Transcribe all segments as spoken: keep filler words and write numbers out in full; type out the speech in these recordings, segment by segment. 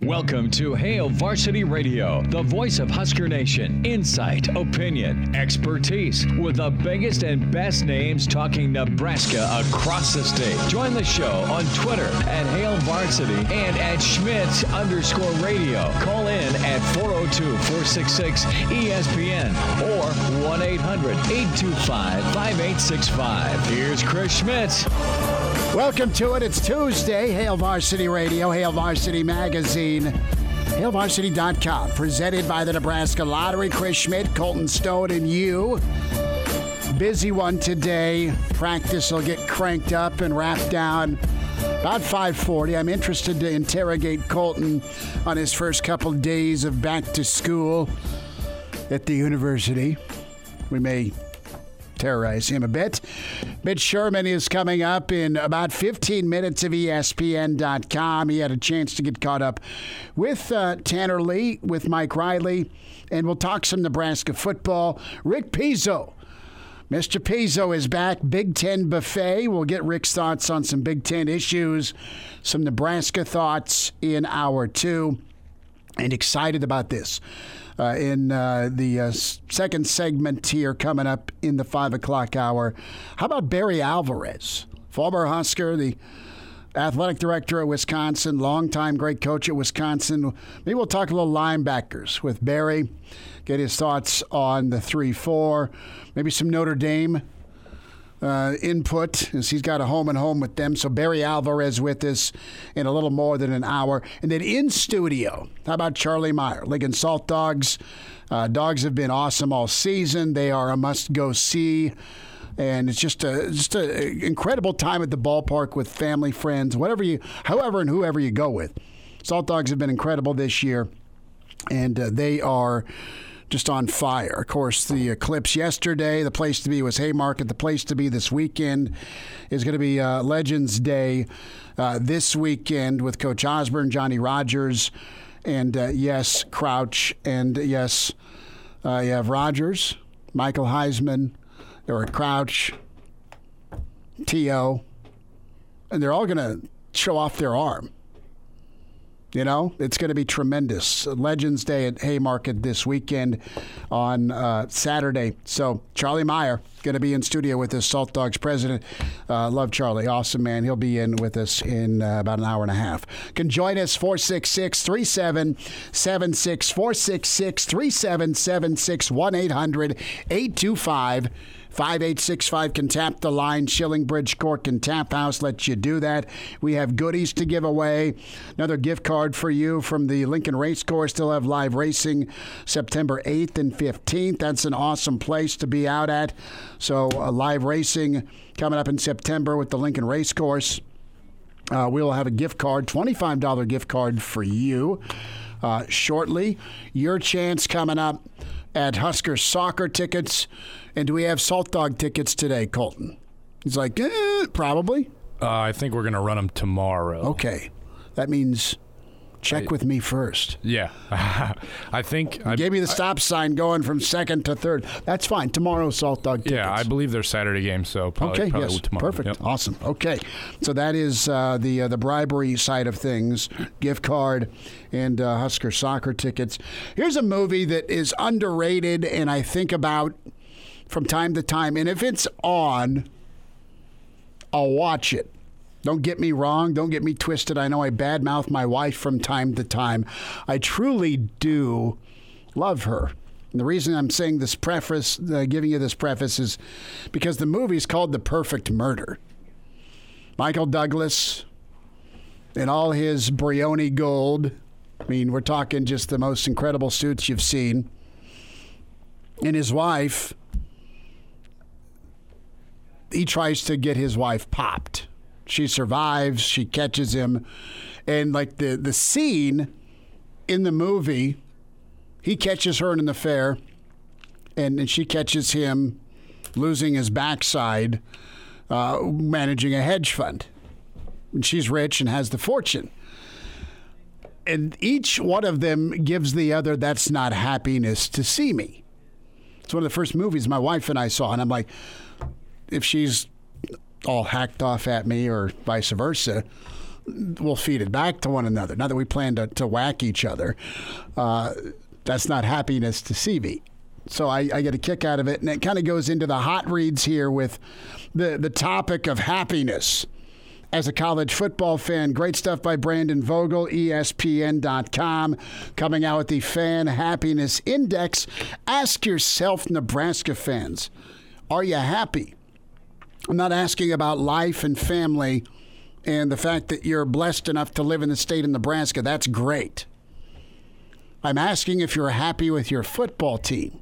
Welcome to Hail Varsity Radio, the voice of Husker Nation. Insight, opinion, expertise, with the biggest and best names talking Nebraska across the state. Join the show on Twitter at Hail Varsity and at Schmitz underscore radio. Call in at four oh two, four six six, E S P N or one eight hundred, eight two five, five eight six five. Here's Chris Schmitz. Welcome to it. It's Tuesday. Hail Varsity Radio, Hail Varsity Magazine, hail varsity dot com. Presented by the Nebraska Lottery. Chris Schmidt, Colton Stone, and you. Busy one today. Practice will get cranked up and wrapped down about five forty. I'm interested to interrogate Colton on his first couple days of back to school at the university. We may terrorize him a bit. Mitch Sherman is coming up in about fifteen minutes of E S P N dot com. He had a chance to get caught up with uh, Tanner Lee, with Mike Riley, and we'll talk some Nebraska football. Rick Pizzo. Mister Pizzo is back. Big Ten buffet. We'll get Rick's thoughts on some Big Ten issues, some Nebraska thoughts in hour two, and excited about this. Uh, in uh, the uh, second segment here coming up in the five o'clock hour. How about Barry Alvarez, former Husker, the athletic director at Wisconsin, longtime great coach at Wisconsin. Maybe we'll talk a little linebackers with Barry, get his thoughts on the three four, maybe some Notre Dame Uh, input, as he's got a home and home with them. So Barry Alvarez with us in a little more than an hour. And then in studio, how about Charlie Meyer? Ligon Salt Dogs. Uh, dogs have been awesome all season. They are a must-go-see. And it's just a just a incredible time at the ballpark with family, friends, whatever you, however and whoever you go with. Salt Dogs have been incredible this year, and uh, they are just on fire. Of course, the eclipse yesterday, the place to be was Haymarket. The place to be this weekend is going to be uh, Legends Day uh, this weekend with Coach Osborne, Johnny Rogers, and uh, yes, Crouch, and yes, uh, you have Rogers, Michael Heisman, or Crouch, T O, and they're all going to show off their arm. You know, it's going to be tremendous. Legends Day at Haymarket this weekend on uh, Saturday. So Charlie Meyer going to be in studio with us, Salt Dogs president. Uh, love Charlie. Awesome, man. He'll be in with us in uh, about an hour and a half. Can join us, four six six, three seven seven six, four six six, three seven seven six, one eight hundred, eight two five, five eight six five. Can tap the line. Shillingbridge Cork and Tap House lets you do that. We have goodies to give away. Another gift card for you from the Lincoln Race Course. Still have live racing September eighth and fifteenth. That's an awesome place to be out at. So uh, live racing coming up in September with the Lincoln Race Course. Uh, we'll have a gift card, twenty-five dollars gift card for you uh, shortly. Your chance coming up at Husker soccer tickets. And do we have Salt Dog tickets today, Colton? He's like, eh, probably. Uh, I think we're going to run them tomorrow. Okay. That means check I, with me first. Yeah. I think. You I gave me the stop I, sign going from second to third. That's fine. Tomorrow, Salt Dog tickets. Yeah, I believe they're Saturday games, so probably, okay, probably yes, tomorrow. Perfect. Yep. Awesome. Okay. So that is uh, the uh, the bribery side of things, gift card and uh, Husker soccer tickets. Here's a movie that is underrated and I think about from time to time. And if it's on, I'll watch it. Don't get me wrong. Don't get me twisted. I know I badmouth my wife from time to time. I truly do love her. And the reason I'm saying this preface, uh, giving you this preface, is because the movie is called The Perfect Murder. Michael Douglas in all his Brioni gold. I mean, we're talking just the most incredible suits you've seen. And his wife, he tries to get his wife popped. She survives. She catches him. And like the, the scene in the movie, he catches her in an affair, and, and she catches him losing his backside, uh, managing a hedge fund. And she's rich and has the fortune. And each one of them gives the other, that's not happiness to see me. It's one of the first movies my wife and I saw, and I'm like, if she's all hacked off at me or vice versa, we'll feed it back to one another. Not that we plan to, to whack each other. Uh, that's not happiness to C B. So I, I get a kick out of it, and it kind of goes into the hot reads here with the, the topic of happiness. As a college football fan, great stuff by Brandon Vogel, E S P N dot com, coming out with the Fan Happiness Index. Ask yourself, Nebraska fans, are you happy? I'm not asking about life and family and the fact that you're blessed enough to live in the state of Nebraska. That's great. I'm asking if you're happy with your football team.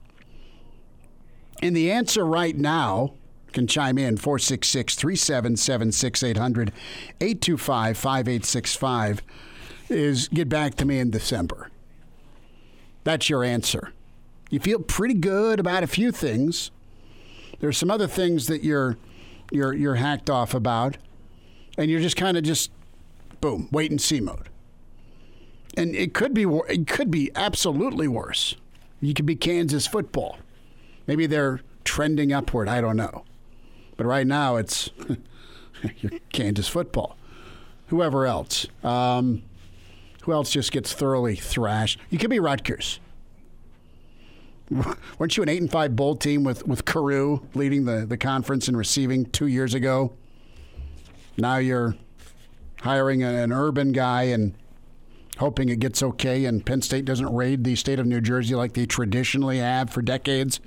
And the answer right now, can chime in, four six six, three seven seven, six eight hundred, eight two five, five eight six five, is get back to me in December. That's your answer. You feel pretty good about a few things. There's some other things that you're you're you're hacked off about, and you're just kind of just boom, wait and see mode. And it could be it could be absolutely worse. You could be Kansas football. Maybe they're trending upward. I don't know. But right now it's Kansas football. Whoever else. Um, who else just gets thoroughly thrashed? You could be Rutgers. Weren't you an eight and five bowl team with, with Carew leading the, the conference and receiving two years ago? Now you're hiring an, an urban guy and hoping it gets okay and Penn State doesn't raid the state of New Jersey like they traditionally have for decades.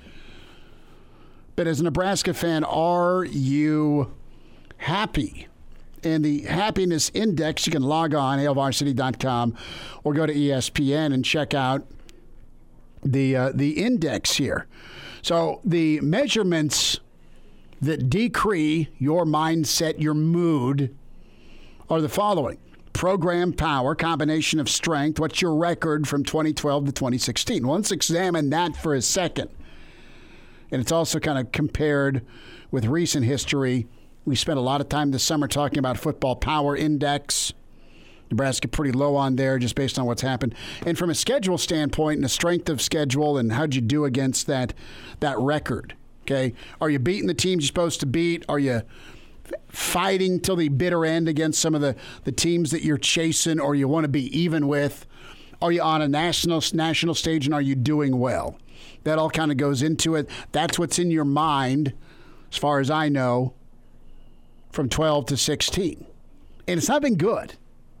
But as a Nebraska fan, are you happy? And the happiness index, you can log on, hail varsity dot com, or go to E S P N and check out the uh, the index here. So the measurements that decree your mindset, your mood, are the following. Program power, combination of strength. What's your record from twenty twelve to twenty sixteen? Well, let's examine that for a second. And it's also kind of compared with recent history. We spent a lot of time this summer talking about football power index. Nebraska pretty low on there just based on what's happened. And from a schedule standpoint and the strength of schedule and how'd you do against that that record, okay? Are you beating the teams you're supposed to beat? Are you fighting till the bitter end against some of the, the teams that you're chasing or you want to be even with? Are you on a national national stage and are you doing well? That all kind of goes into it. That's what's in your mind, as far as I know, from twelve to sixteen. And it's not been good.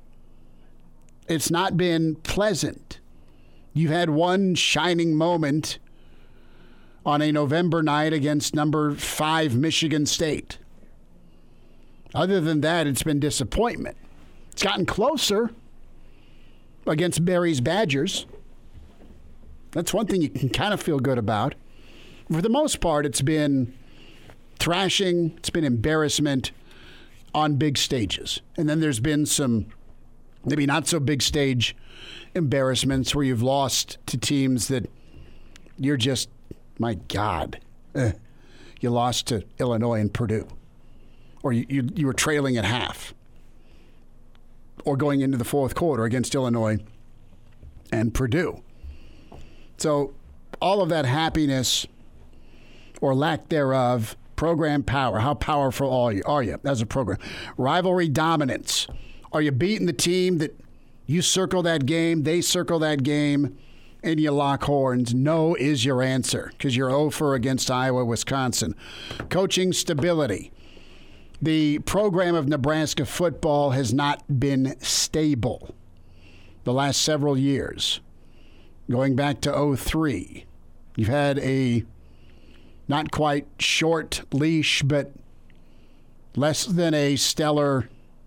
It's not been pleasant. You've had one shining moment on a November night against number five Michigan State. Other than that, it's been disappointment. It's gotten closer against Barry's Badgers. That's one thing you can kind of feel good about. For the most part, it's been thrashing, it's been embarrassment on big stages. And then there's been some maybe not so big stage embarrassments where you've lost to teams that you're just, my God, eh. You lost to Illinois and Purdue. Or you, you, you were trailing at half. Or going into the fourth quarter against Illinois and Purdue. So all of that happiness or lack thereof, program power, how powerful are you, are you as a program? Rivalry dominance. Are you beating the team that you circle that game, they circle that game, and you lock horns? No is your answer because you're oh for against Iowa, Wisconsin. Coaching stability. The program of Nebraska football has not been stable the last several years. Going back to oh three, you've had a not quite short leash, but less than a stellar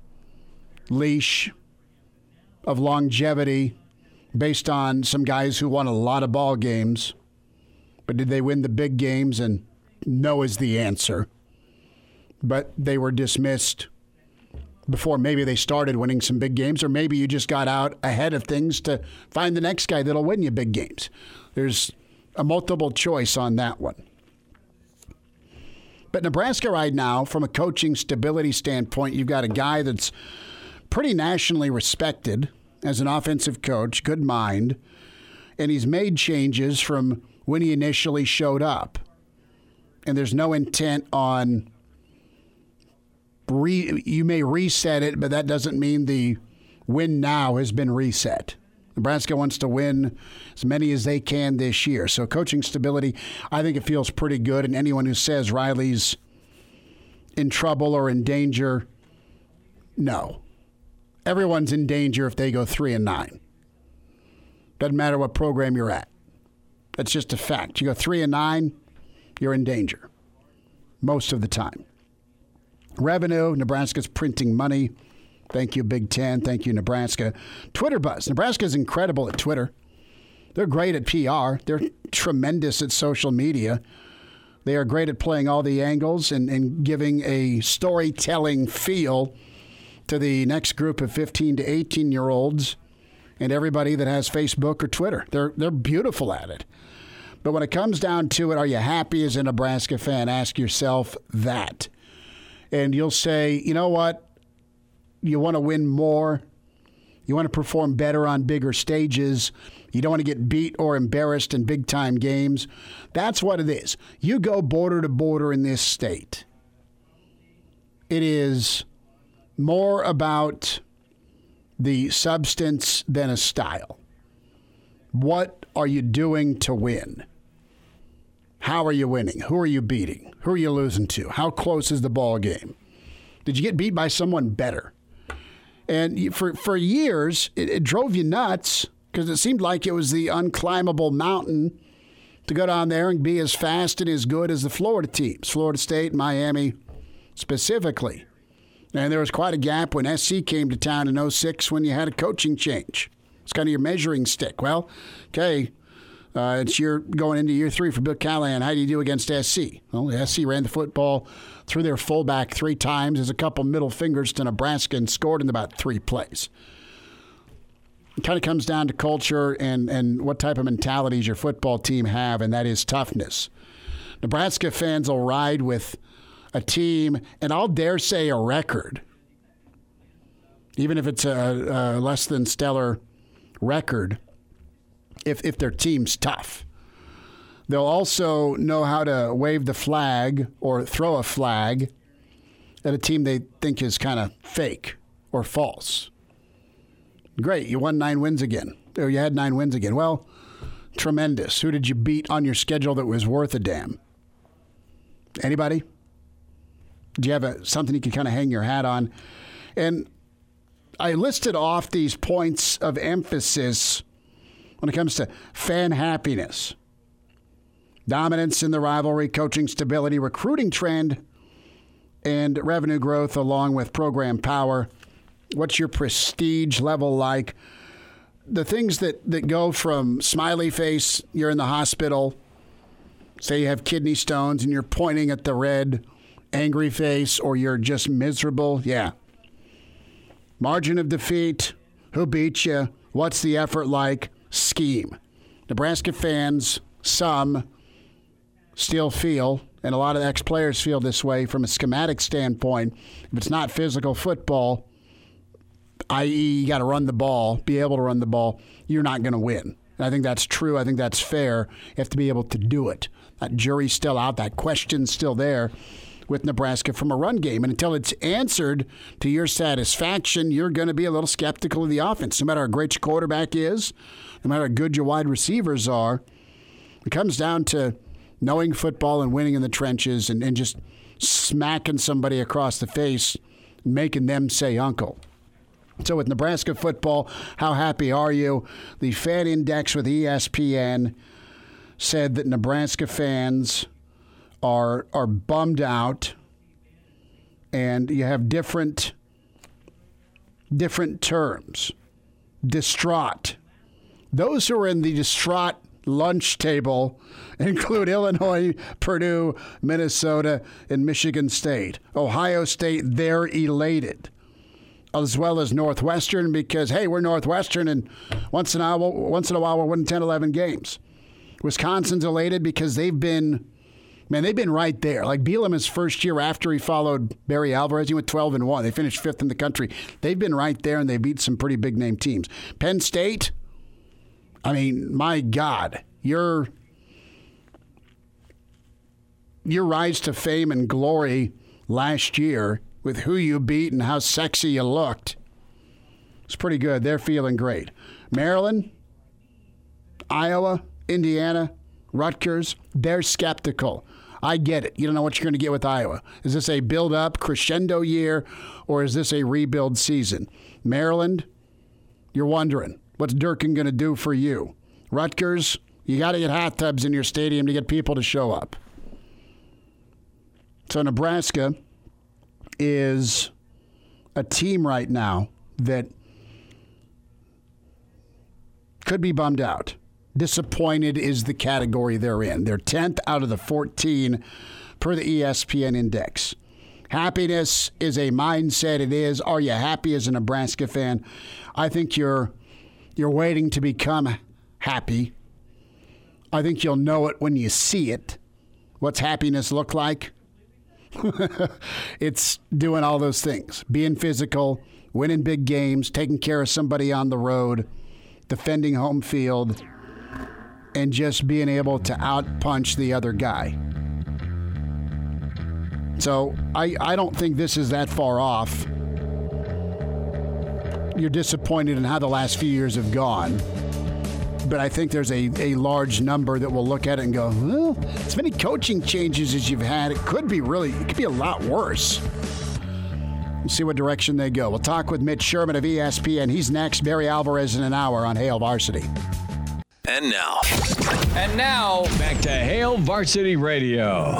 leash of longevity based on some guys who won a lot of ball games. But did they win the big games? And no is the answer. But they were dismissed before maybe they started winning some big games, or maybe you just got out ahead of things to find the next guy that'll win you big games. There's a multiple choice on that one. But Nebraska right now, from a coaching stability standpoint, you've got a guy that's pretty nationally respected as an offensive coach, good mind, and he's made changes from when he initially showed up. And there's no intent on re, you may reset it, but that doesn't mean the win now has been reset. Nebraska wants to win as many as they can this year. So coaching stability, I think it feels pretty good. And anyone who says Riley's in trouble or in danger, no. Everyone's in danger if they go three and nine. Doesn't matter what program you're at. That's just a fact. You go three and nine, you're in danger most of the time. Revenue, Nebraska's printing money. Thank you, Big Ten. Thank you, Nebraska. Twitter buzz. Nebraska's incredible at Twitter. They're great at P R. They're tremendous at social media. They are great at playing all the angles and, and giving a storytelling feel to the next group of fifteen to eighteen-year-olds and everybody that has Facebook or Twitter. They're they're beautiful at it. But when it comes down to it, are you happy as a Nebraska fan? Ask yourself that. And you'll say, you know what? You want to win more. You want to perform better on bigger stages. You don't want to get beat or embarrassed in big-time games. That's what it is. You go border to border in this state. It is more about the substance than a style. What are you doing to win? How are you winning? Who are you beating? Who are you losing to? How close is the ball game? Did you get beat by someone better? And for for years, it, it drove you nuts because it seemed like it was the unclimbable mountain to go down there and be as fast and as good as the Florida teams, Florida State, Miami specifically. And there was quite a gap when S C came to town in oh six when you had a coaching change. It's kind of your measuring stick. Well, okay, uh, it's year going into year three for Bill Callahan. How do you do against S C? Well, S C ran the football through their fullback three times. There's a couple middle fingers to Nebraska and scored in about three plays. It kind of comes down to culture and, and what type of mentalities your football team have, and that is toughness. Nebraska fans will ride with a team, and I'll dare say a record, even if it's a, a less than stellar record, if if their team's tough. They'll also know how to wave the flag or throw a flag at a team they think is kind of fake or false. Great, you won nine wins again. Or you had nine wins again. Well, tremendous. Who did you beat on your schedule that was worth a damn? Anybody? Do you have a, something you can kind of hang your hat on? And I listed off these points of emphasis when it comes to fan happiness. Dominance in the rivalry, coaching stability, recruiting trend, and revenue growth along with program power. What's your prestige level like? The things that, that go from smiley face, you're in the hospital, say you have kidney stones and you're pointing at the red, angry face, or you're just miserable. Yeah. Margin of defeat, who beat you, what's the effort like, scheme. Nebraska fans, some still feel, and a lot of ex-players feel this way from a schematic standpoint, if it's not physical football, that is you got to run the ball, be able to run the ball, you're not going to win. And I think that's true. I think that's fair. You have to be able to do it. That jury's still out. That question's still there with Nebraska from a run game. And until it's answered to your satisfaction, you're going to be a little skeptical of the offense. No matter how great your quarterback is, no matter how good your wide receivers are, it comes down to knowing football and winning in the trenches and, and just smacking somebody across the face and making them say uncle. So with Nebraska football, how happy are you? The Fan Index with E S P N said that Nebraska fans are are bummed out, and you have different different terms. Distraught. Those who are in the distraught lunch table include Illinois, Purdue, Minnesota, and Michigan State. Ohio State, they're elated, as well as Northwestern, because, hey, we're Northwestern, and once in a while, once in a while we're winning ten, eleven games. Wisconsin's elated because they've been, man, they've been right there. Like Bielema, his first year after he followed Barry Alvarez, he went twelve and one. They finished fifth in the country. They've been right there, and they beat some pretty big-name teams. Penn State, I mean, my God, your your rise to fame and glory last year with who you beat and how sexy you looked. It's pretty good. They're feeling great. Maryland, Iowa, Indiana, Rutgers, they're skeptical. I get it. You don't know what you're going to get with Iowa. Is this a build-up crescendo year, or is this a rebuild season? Maryland, you're wondering, what's Durkin going to do for you? Rutgers, you got to get hot tubs in your stadium to get people to show up. So Nebraska is a team right now that could be bummed out. Disappointed is the category they're in. They're tenth out of the fourteen per the E S P N index. Happiness is a mindset. It is. Are you happy as a Nebraska fan? I think you're you're waiting to become happy. I think you'll know it when you see it. What's happiness look like? It's doing all those things. Being physical, winning big games, taking care of somebody on the road, defending home field, and just being able to outpunch the other guy. So I, I don't think this is that far off. You're disappointed in how the last few years have gone. But I think there's a, a large number that will look at it and go, well, as many coaching changes as you've had, it could be really, it could be a lot worse. We'll see what direction they go. We'll talk with Mitch Sherman of E S P N. He's next. Barry Alvarez in an hour on Hail Varsity. And now. And now, back to Hail Varsity Radio.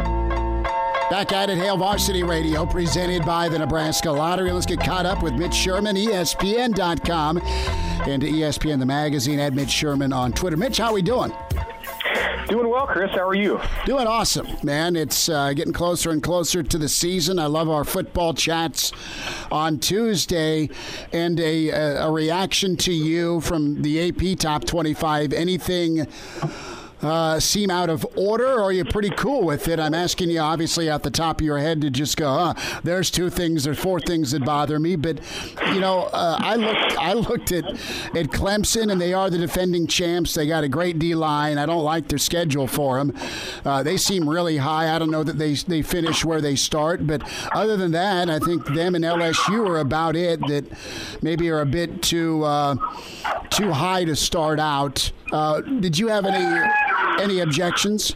Back at it, Hail Varsity Radio, presented by the Nebraska Lottery. Let's get caught up with Mitch Sherman, E S P N dot com, and E S P N the magazine, at Mitch Sherman on Twitter. Mitch, how we doing? Doing well, Chris. How are you? Doing awesome, man. It's uh, getting closer and closer to the season. I love our football chats on Tuesday, and a, a, a reaction to you from the A P Top twenty-five. Anything uh, seem out of order, or are you pretty cool with it? I'm asking you, obviously, at the top of your head to just go, huh, there's two things, there's four things that bother me. But, you know, uh, I looked I looked at, at Clemson, and they are the defending champs. They got a great D-line. I don't like their schedule for them. Uh, they seem really high. I don't know that they, they finish where they start. But other than that, I think them and L S U are about it, that maybe are a bit too, uh, too high to start out. Uh, did you have any... Any objections?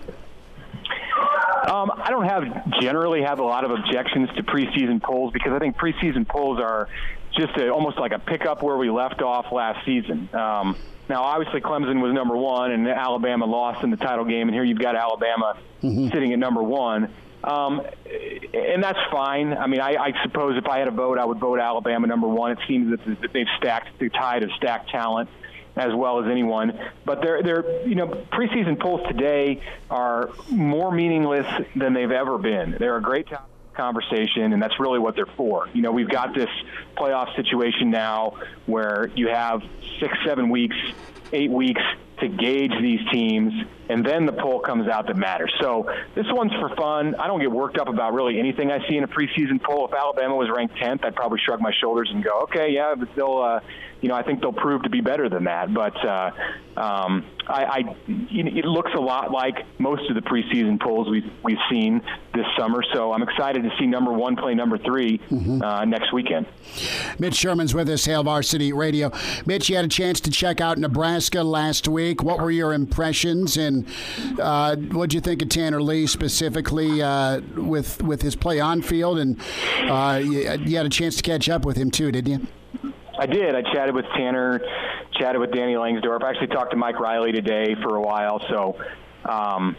Um, I don't have generally have a lot of objections to preseason polls, because I think preseason polls are just a, almost like a pickup where we left off last season. Um, now, obviously, Clemson was number one, and Alabama lost in the title game, and here you've got Alabama mm-hmm. sitting at number one. Um, and that's fine. I mean, I, I suppose if I had a vote, I would vote Alabama number one. It seems that they've stacked the tide of stacked talent as well as anyone. But they're, they're, you know, preseason polls today are more meaningless than they've ever been. They're a great conversation, and that's really what they're for. You know, we've got this playoff situation now where you have six, seven weeks, eight weeks to gauge these teams, and then the poll comes out that matters. So this one's for fun. I don't get worked up about really anything I see in a preseason poll. If Alabama was ranked tenth, I'd probably shrug my shoulders and go, okay, yeah, but they'll, uh, you know, I think they'll prove to be better than that. But uh, um, I, I, it looks a lot like most of the preseason polls we've, we've seen this summer. So I'm excited to see number one play number three mm-hmm. uh, next weekend. Mitch Sherman's with us, Hail Varsity Radio. Mitch, you had a chance to check out Nebraska last week. What were your impressions, and uh, what did you think of Tanner Lee specifically uh, with with his play on field? And uh, you, you had a chance to catch up with him too, didn't you? I did. I chatted with Tanner, chatted with Danny Langsdorf. I actually talked to Mike Riley today for a while. So, um,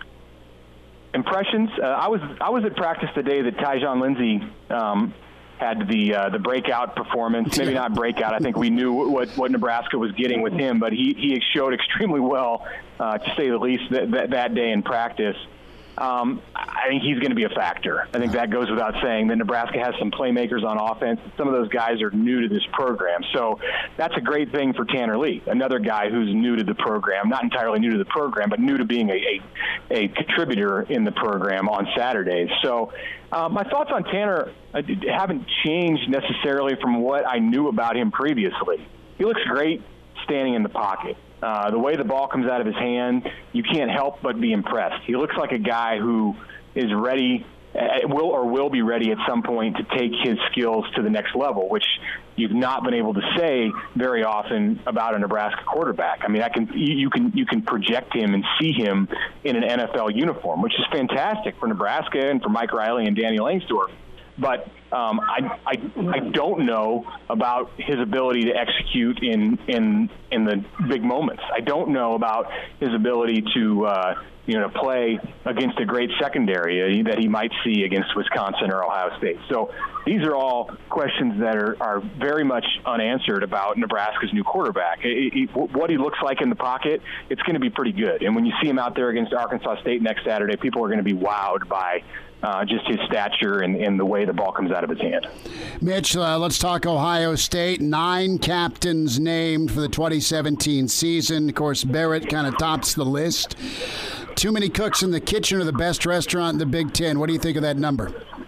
impressions. Uh, I was I was at practice the day that Tyjon Lindsey um, had the uh, the breakout performance. Maybe not breakout. I think we knew what, what Nebraska was getting with him, but he, he showed extremely well, uh, to say the least, that, that, that day in practice. Um, I think he's going to be a factor. I think that goes without saying that Nebraska has some playmakers on offense. Some of those guys are new to this program. So that's a great thing for Tanner Lee, another guy who's new to the program, not entirely new to the program, but new to being a, a, a contributor in the program on Saturdays. So uh, my thoughts on Tanner haven't changed necessarily from what I knew about him previously. He looks great standing in the pocket. Uh, the way the ball comes out of his hand, you can't help but be impressed. He looks like a guy who is ready will or will be ready at some point to take his skills to the next level, which you've not been able to say very often about a Nebraska quarterback. I mean, I can you can you can project him and see him in an N F L uniform, which is fantastic for Nebraska and for Mike Riley and Danny Langsdorff. But um, I, I I don't know about his ability to execute in in in the big moments. I don't know about his ability to uh, you know to play against a great secondary that he might see against Wisconsin or Ohio State. So these are all questions that are, are very much unanswered about Nebraska's new quarterback. It, it, what he looks like in the pocket, it's going to be pretty good. And when you see him out there against Arkansas State next Saturday, people are going to be wowed by Uh, just his stature and, and the way the ball comes out of his hand. Mitch, uh, let's talk Ohio State. Nine captains named for the twenty seventeen season. Of course, Barrett kind of tops the list. Too many cooks in the kitchen or the best restaurant in the Big Ten. What do you think of that number?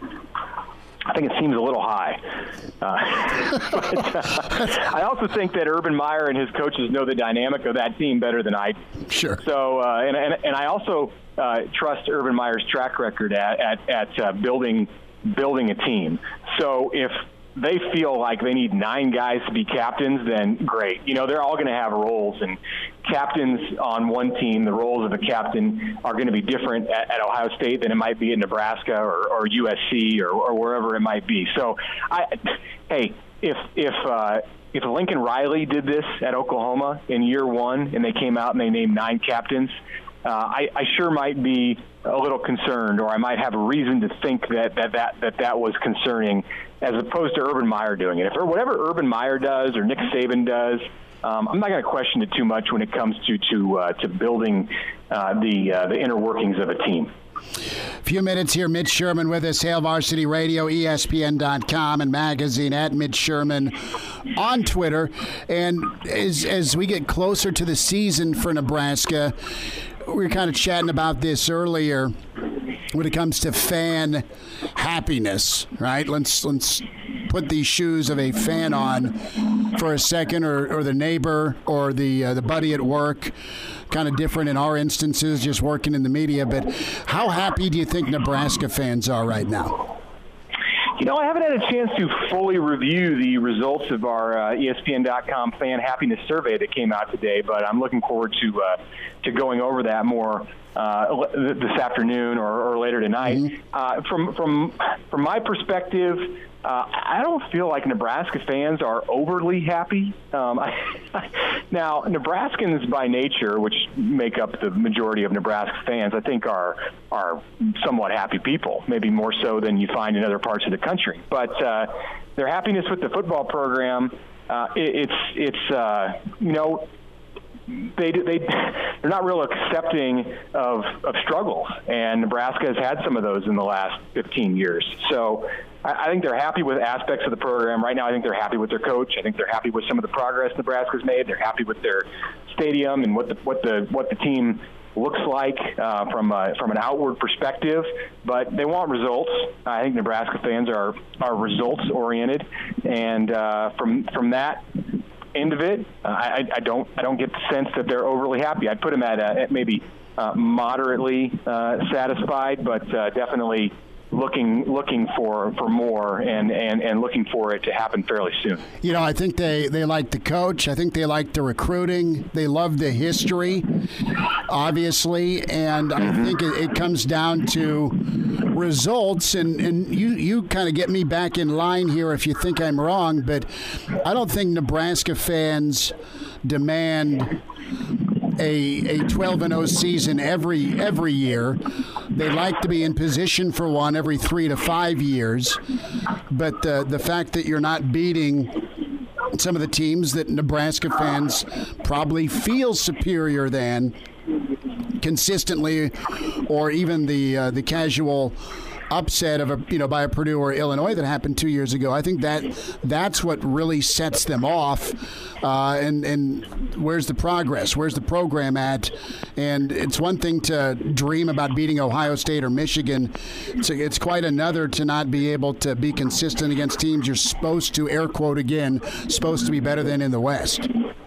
I think it seems a little high. Uh, but, uh, I also think that Urban Meyer and his coaches know the dynamic of that team better than I do. Sure. So, uh, and, and and I also uh, trust Urban Meyer's track record at at, at uh, building building a team. So if they feel like they need nine guys to be captains, then great. You know, they're all going to have roles, and captains on one team, the roles of a captain are going to be different at, at Ohio State than it might be at Nebraska or, or U S C or, or wherever it might be. So, I, hey, if if uh, if Lincoln Riley did this at Oklahoma in year one and they came out and they named nine captains, uh, I, I sure might be a little concerned, or I might have a reason to think that that, that, that, that was concerning, as opposed to Urban Meyer doing it. If or whatever Urban Meyer does or Nick Saban does, um, I'm not going to question it too much when it comes to to uh, to building uh, the uh, the inner workings of a team. A few minutes here. Mitch Sherman with us, Hail Varsity Radio, E S P N dot com, and magazine at Mitch Sherman on Twitter. And as as we get closer to the season for Nebraska, we were kind of chatting about this earlier. When it comes to fan happiness, right? Let's let's put these shoes of a fan on for a second, or, or the neighbor or the uh, the buddy at work. Kind of different in our instances, just working in the media. But how happy do you think Nebraska fans are right now? You know, I haven't had a chance to fully review the results of our uh, E S P N dot com fan happiness survey that came out today, but I'm looking forward to uh, to going over that more uh, this afternoon or, or later tonight. Mm-hmm. Uh, from from from my perspective, uh, I don't feel like Nebraska fans are overly happy. Um, I, now, Nebraskans by nature, which make up the majority of Nebraska fans, I think are are somewhat happy people, maybe more so than you find in other parts of the country. But uh, their happiness with the football program, uh, it, it's it's uh, you know. They they they're not real accepting of of struggles, and Nebraska has had some of those in the last fifteen years. So I, I think they're happy with aspects of the program right now. I think they're happy with their coach. I think they're happy with some of the progress Nebraska's made. They're happy with their stadium and what the what the what the team looks like uh, from a, from an outward perspective. But they want results. I think Nebraska fans are are results oriented, and uh, from from that end of it, uh, I, I don't I don't get the sense that they're overly happy. I'd put them at, a, at maybe uh, moderately uh, satisfied, but uh, definitely looking looking for, for more and, and, and looking for it to happen fairly soon. You know, I think they, they like the coach. I think they like the recruiting. They love the history, obviously, and I mm-hmm. think it, it comes down to results, and, and you, you kind of get me back in line here if you think I'm wrong, but I don't think Nebraska fans demand a a twelve and oh season every every year. They like to be in position for one every three to five years, but uh, the fact that you're not beating some of the teams that Nebraska fans probably feel superior than consistently, or even the uh, the casual upset of a you know by a Purdue or Illinois that happened two years ago. I think that that's what really sets them off. Uh, and and where's the progress? Where's the program at? And it's one thing to dream about beating Ohio State or Michigan. It's, it's quite another to not be able to be consistent against teams you're supposed to, air quote again, supposed to be better than in the West.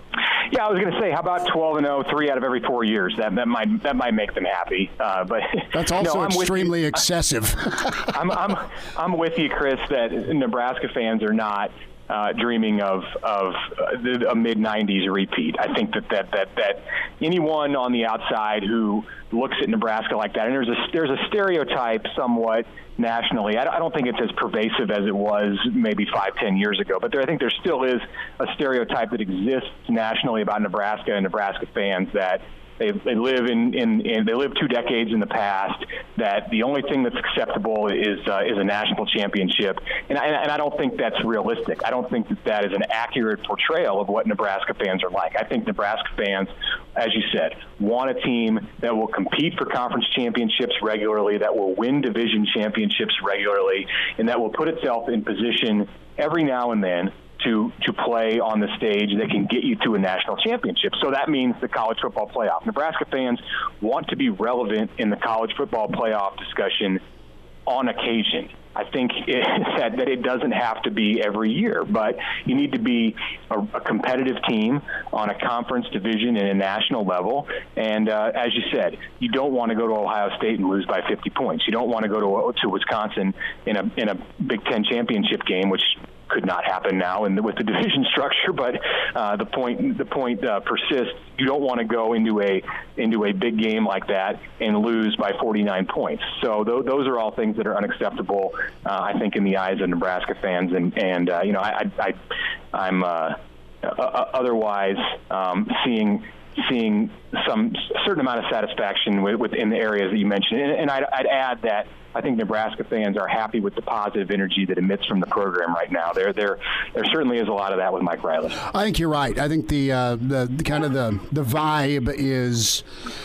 Yeah, I was going to say, how about twelve and oh, three out of every four years? That that might that might make them happy. Uh, but that's also no, extremely excessive. I'm I'm I'm with you, Chris. That Nebraska fans are not uh, dreaming of of a mid nineties repeat. I think that, that that that anyone on the outside who looks at Nebraska like that, and there's a there's a stereotype somewhat nationally. I don't think it's as pervasive as it was maybe five, ten years ago, but there, I think there still is a stereotype that exists nationally about Nebraska and Nebraska fans that they they live in, in, in they live two decades in the past, that the only thing that's acceptable is uh, is a national championship, and I, and I don't think that's realistic. I don't think that that is an accurate portrayal of what Nebraska fans are like. I think Nebraska fans, as you said, want a team that will compete for conference championships regularly, that will win division championships regularly, and that will put itself in position every now and then to to play on the stage that can get you to a national championship. So that means the college football playoff. Nebraska fans want to be relevant in the college football playoff discussion on occasion. I think it, that, that it doesn't have to be every year, but you need to be a, a competitive team on a conference, division, and a national level. And uh, as you said, you don't want to go to Ohio State and lose by fifty points. You don't want to go to to Wisconsin in a in a Big Ten championship game, which could not happen now in the, with the division structure, but uh, the point the point uh, persists. You don't want to go into a into a big game like that and lose by forty-nine points. So th- those are all things that are unacceptable, uh, I think, in the eyes of Nebraska fans. And and uh, you know, I, I, I I'm uh, uh, otherwise um, seeing. seeing some certain amount of satisfaction within the areas that you mentioned. And, and I'd, I'd add that I think Nebraska fans are happy with the positive energy that emits from the program right now. There, there, there certainly is a lot of that with Mike Riley. I think you're right. I think the uh, the, the kind of the the vibe is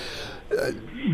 uh,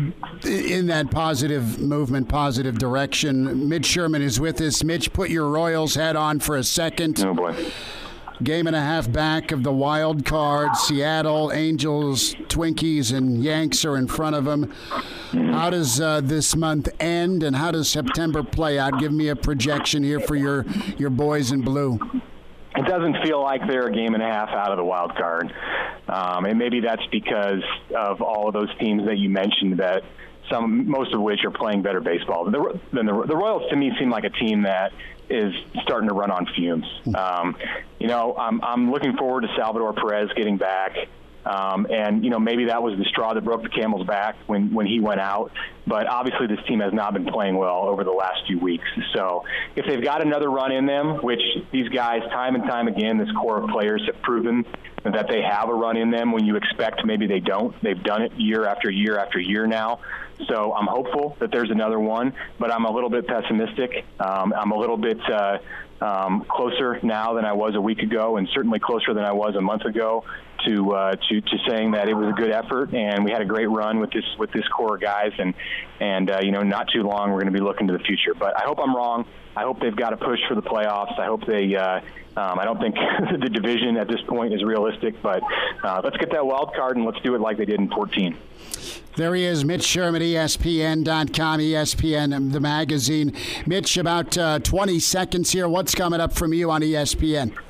in that positive movement, positive direction. Mitch Sherman is with us. Mitch, put your Royals hat on for a second. Oh boy. Game and a half back of the wild card. Seattle, Angels, Twinkies, and Yanks are in front of them. How does uh, this month end, and how does September play out? Give me a projection here for your, your boys in blue. It doesn't feel like they're a game and a half out of the wild card. Um, and maybe that's because of all of those teams that you mentioned, that some, most of which are playing better baseball. The, the, the Royals, to me, seem like a team that is starting to run on fumes. Um, you know, I'm, I'm looking forward to Salvador Perez getting back. Um, and, you know, maybe that was the straw that broke the camel's back when, when he went out. But obviously this team has not been playing well over the last few weeks. So if they've got another run in them, which these guys time and time again, this core of players have proven that they have a run in them when you expect maybe they don't. They've done it year after year after year now. So I'm hopeful that there's another one, but I'm a little bit pessimistic. Um, I'm a little bit uh, um, closer now than I was a week ago, and certainly closer than I was a month ago to uh, to, to saying that it was a good effort and we had a great run with this with this core of guys, and and uh, you know, not too long we're going to be looking to the future. But I hope I'm wrong. I hope they've got a push for the playoffs. I hope they. Uh, um, I don't think the division at this point is realistic, but uh, let's get that wild card and let's do it like they did in fourteen. There he is, Mitch Sherman, E S P N dot com, E S P N, the magazine. Mitch, about uh, twenty seconds here. What's coming up from you on E S P N?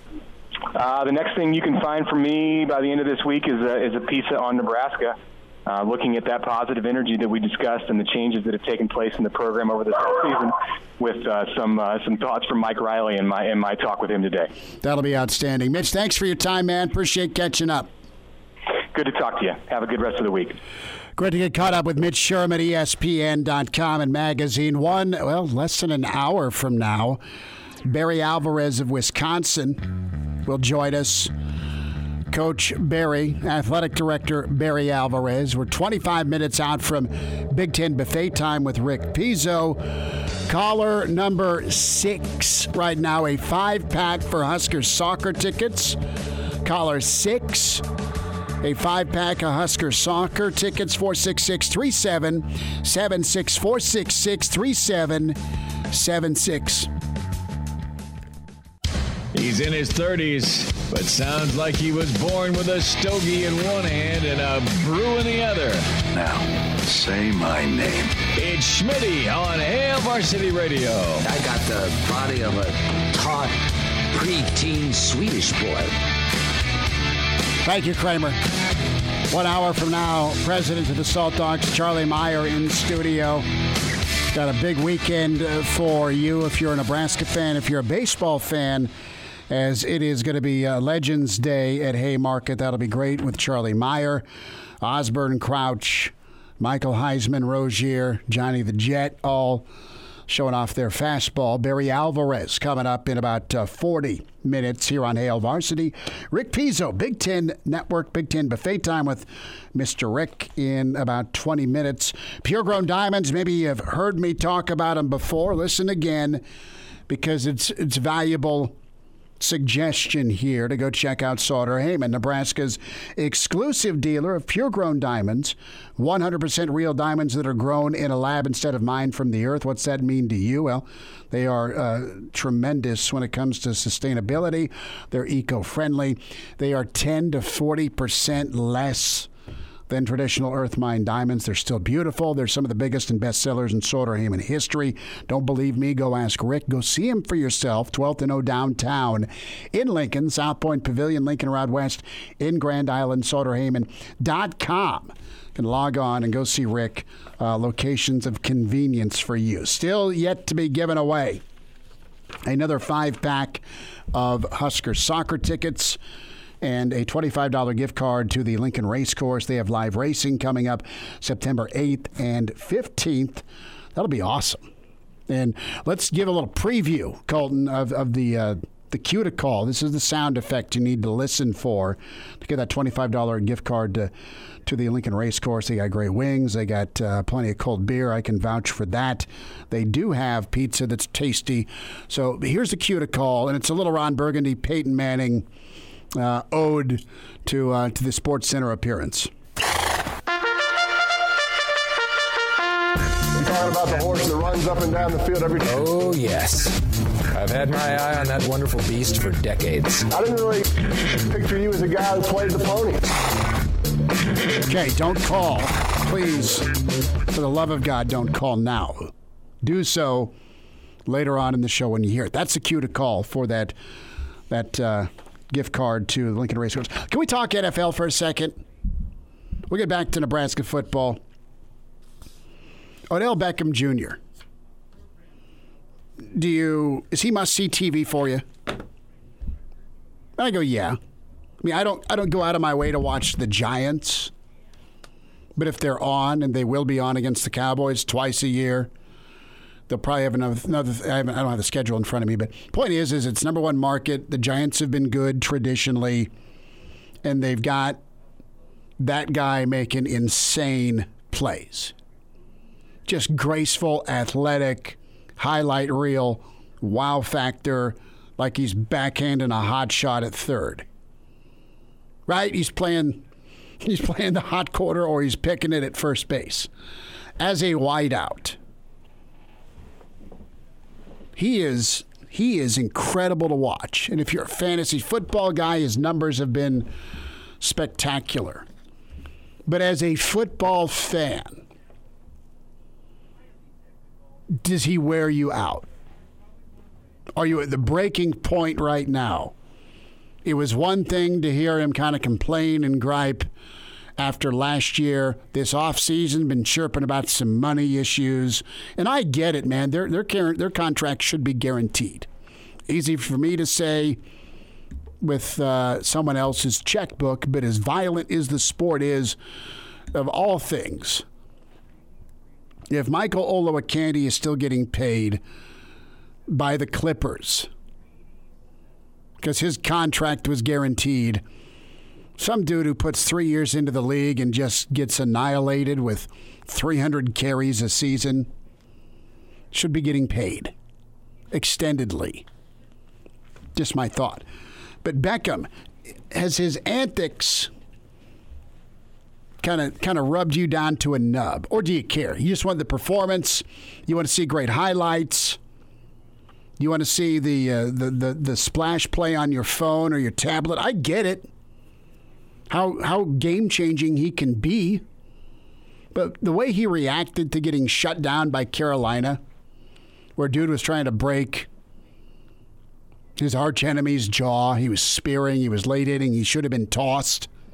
Uh, the next thing you can find from me by the end of this week is a, is a piece on Nebraska, uh, looking at that positive energy that we discussed and the changes that have taken place in the program over this whole season, with uh, some uh, some thoughts from Mike Riley and my, and my talk with him today. That'll be outstanding. Mitch, thanks for your time, man. Appreciate catching up. Good to talk to you. Have a good rest of the week. Great to get caught up with Mitch Sherman, E S P N dot com and magazine. One, well, less than an hour from now, Barry Alvarez of Wisconsin will join us. Coach Barry, Athletic Director Barry Alvarez. We're twenty-five minutes out from Big Ten Buffet Time with Rick Pizzo. Caller number six right now, a five-pack for Huskers soccer tickets. Caller six, a five-pack of Husker soccer tickets, four six six, three seven seven six, four six six, three seven seven six. He's in his thirties, but sounds like he was born with a stogie in one hand and a brew in the other. Now, say my name. It's Schmitty on Hail Varsity Radio. I got the body of a taut, preteen Swedish boy. Thank you, Kramer. One hour from now, President of the Salt Dogs, Charlie Meyer, in studio. Got a big weekend for you if you're a Nebraska fan. If you're a baseball fan, as it is going to be uh, Legends Day at Haymarket. That'll be great with Charlie Meyer, Osborne, Crouch, Michael Heisman, Rozier, Johnny the Jet, all showing off their fastball. Barry Alvarez coming up in about uh, forty minutes here on Hail Varsity. Rick Pizzo, Big Ten Network, Big Ten Buffet Time with Mister Rick in about twenty minutes. Pure Grown Diamonds, maybe you've heard me talk about them before. Listen again, because it's it's valuable suggestion here to go check out Sauter-Heyman, Nebraska's exclusive dealer of pure-grown diamonds, one hundred percent real diamonds that are grown in a lab instead of mined from the earth. What's that mean to you? Well, they are uh, tremendous when it comes to sustainability. They're eco-friendly. They are ten to forty percent less than traditional earth mine diamonds. They're still beautiful. They're some of the biggest and best sellers in Sauter-Heyman history. Don't believe me? Go ask Rick. Go see him for yourself. twelfth and O downtown in Lincoln, South Point Pavilion, Lincoln Road West, in Grand Island, Sauter Heyman dot com. You can log on and go see Rick. Uh, locations of convenience for you. Still yet to be given away. Another five-pack of Husker soccer tickets and a twenty-five dollars gift card to the Lincoln Racecourse. They have live racing coming up September eighth and fifteenth. That'll be awesome. And let's give a little preview, Colton, of, of the uh, the cue to call. This is the sound effect you need to listen for to get that twenty-five dollars gift card to, to the Lincoln Racecourse. They got great wings. They got uh, plenty of cold beer. I can vouch for that. They do have pizza that's tasty. So here's the cue to call, and it's a little Ron Burgundy, Peyton Manning Uh, ode to uh, to the Sports Center appearance. You talking about the horse that runs up and down the field every day? Oh, yes. I've had my eye on that wonderful beast for decades. I didn't really picture you as a guy who played the pony. Okay, don't call. Please, for the love of God, don't call now. Do so later on in the show when you hear it. That's the cue to call for that that uh, gift card to the Lincoln Racecourse. Can we talk N F L for a second? We'll get back to Nebraska football. Odell Beckham Junior Do you is he must-see T V for you? I go, yeah. I mean, I don't I don't go out of my way to watch the Giants. But if they're on, and they will be on against the Cowboys twice a year, they'll probably have another. another I, haven't, I don't have the schedule in front of me, but point is, is it's number one market. The Giants have been good traditionally, and they've got that guy making insane plays. Just graceful, athletic, highlight reel, wow factor, like he's backhanding a hot shot at third. Right? He's playing, he's playing the hot quarter, or he's picking it at first base as a wideout. He is he is incredible to watch. And if you're a fantasy football guy, his numbers have been spectacular. But as a football fan, does he wear you out? Are you at the breaking point right now? It was one thing to hear him kind of complain and gripe after last year. This offseason, been chirping about some money issues. And I get it, man. Their their their contract should be guaranteed. Easy for me to say with uh, someone else's checkbook, but as violent as the sport is, of all things, if Michael Olowokandi is still getting paid by the Clippers because his contract was guaranteed, some dude who puts three years into the league and just gets annihilated with three hundred carries a season should be getting paid extendedly. Just my thought. But Beckham, has his antics kind of kind of rubbed you down to a nub? Or do you care? You just want the performance? You want to see great highlights? You want to see the uh, the, the the splash play on your phone or your tablet? I get it. How how game-changing he can be. But the way he reacted to getting shut down by Carolina, where dude was trying to break his arch enemy's jaw, he was spearing, he was late hitting, he should have been tossed.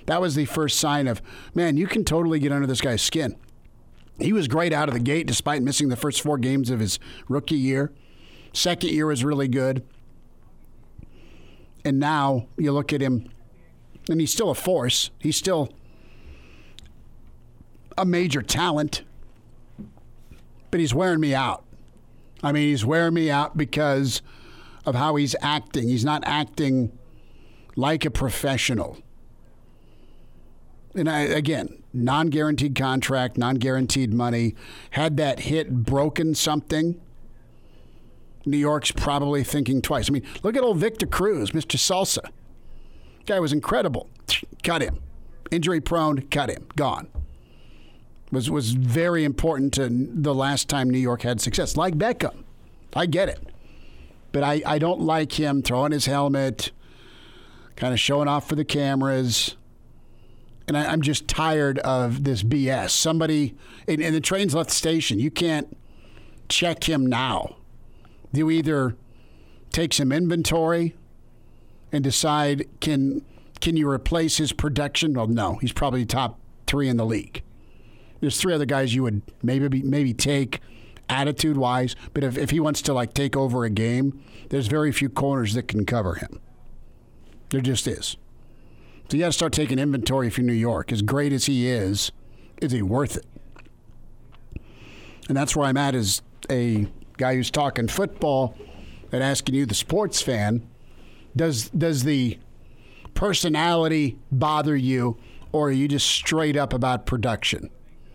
that was the first sign of, man, you can totally get under this guy's skin. He was great out of the gate despite missing the first four games of his rookie year. Second year was really good. And now you look at him, and he's still a force. He's still a major talent. But he's wearing me out. I mean, he's wearing me out because of how he's acting. He's not acting like a professional. And I, again, non-guaranteed contract, non-guaranteed money. Had that hit broken something, New York's probably thinking twice. I mean, look at old Victor Cruz, Mister Salsa. Guy was incredible. Cut him. Injury prone, cut him. Gone. Was was very important to the last time New York had success. Like Beckham. I get it. But I, I don't like him throwing his helmet, kind of showing off for the cameras. And I, I'm just tired of this B S. Somebody, and, and the train's left the station. You can't check him now. You either take some inventory and decide, can can you replace his production? Well, no. He's probably top three in the league. There's three other guys you would maybe maybe take attitude-wise, but if, if he wants to, like, take over a game, there's very few corners that can cover him. There just is. So you got to start taking inventory for New York. As great as he is, is he worth it? And that's where I'm at as a guy who's talking football and asking you, the sports fan, does does the personality bother you, or are you just straight up about production?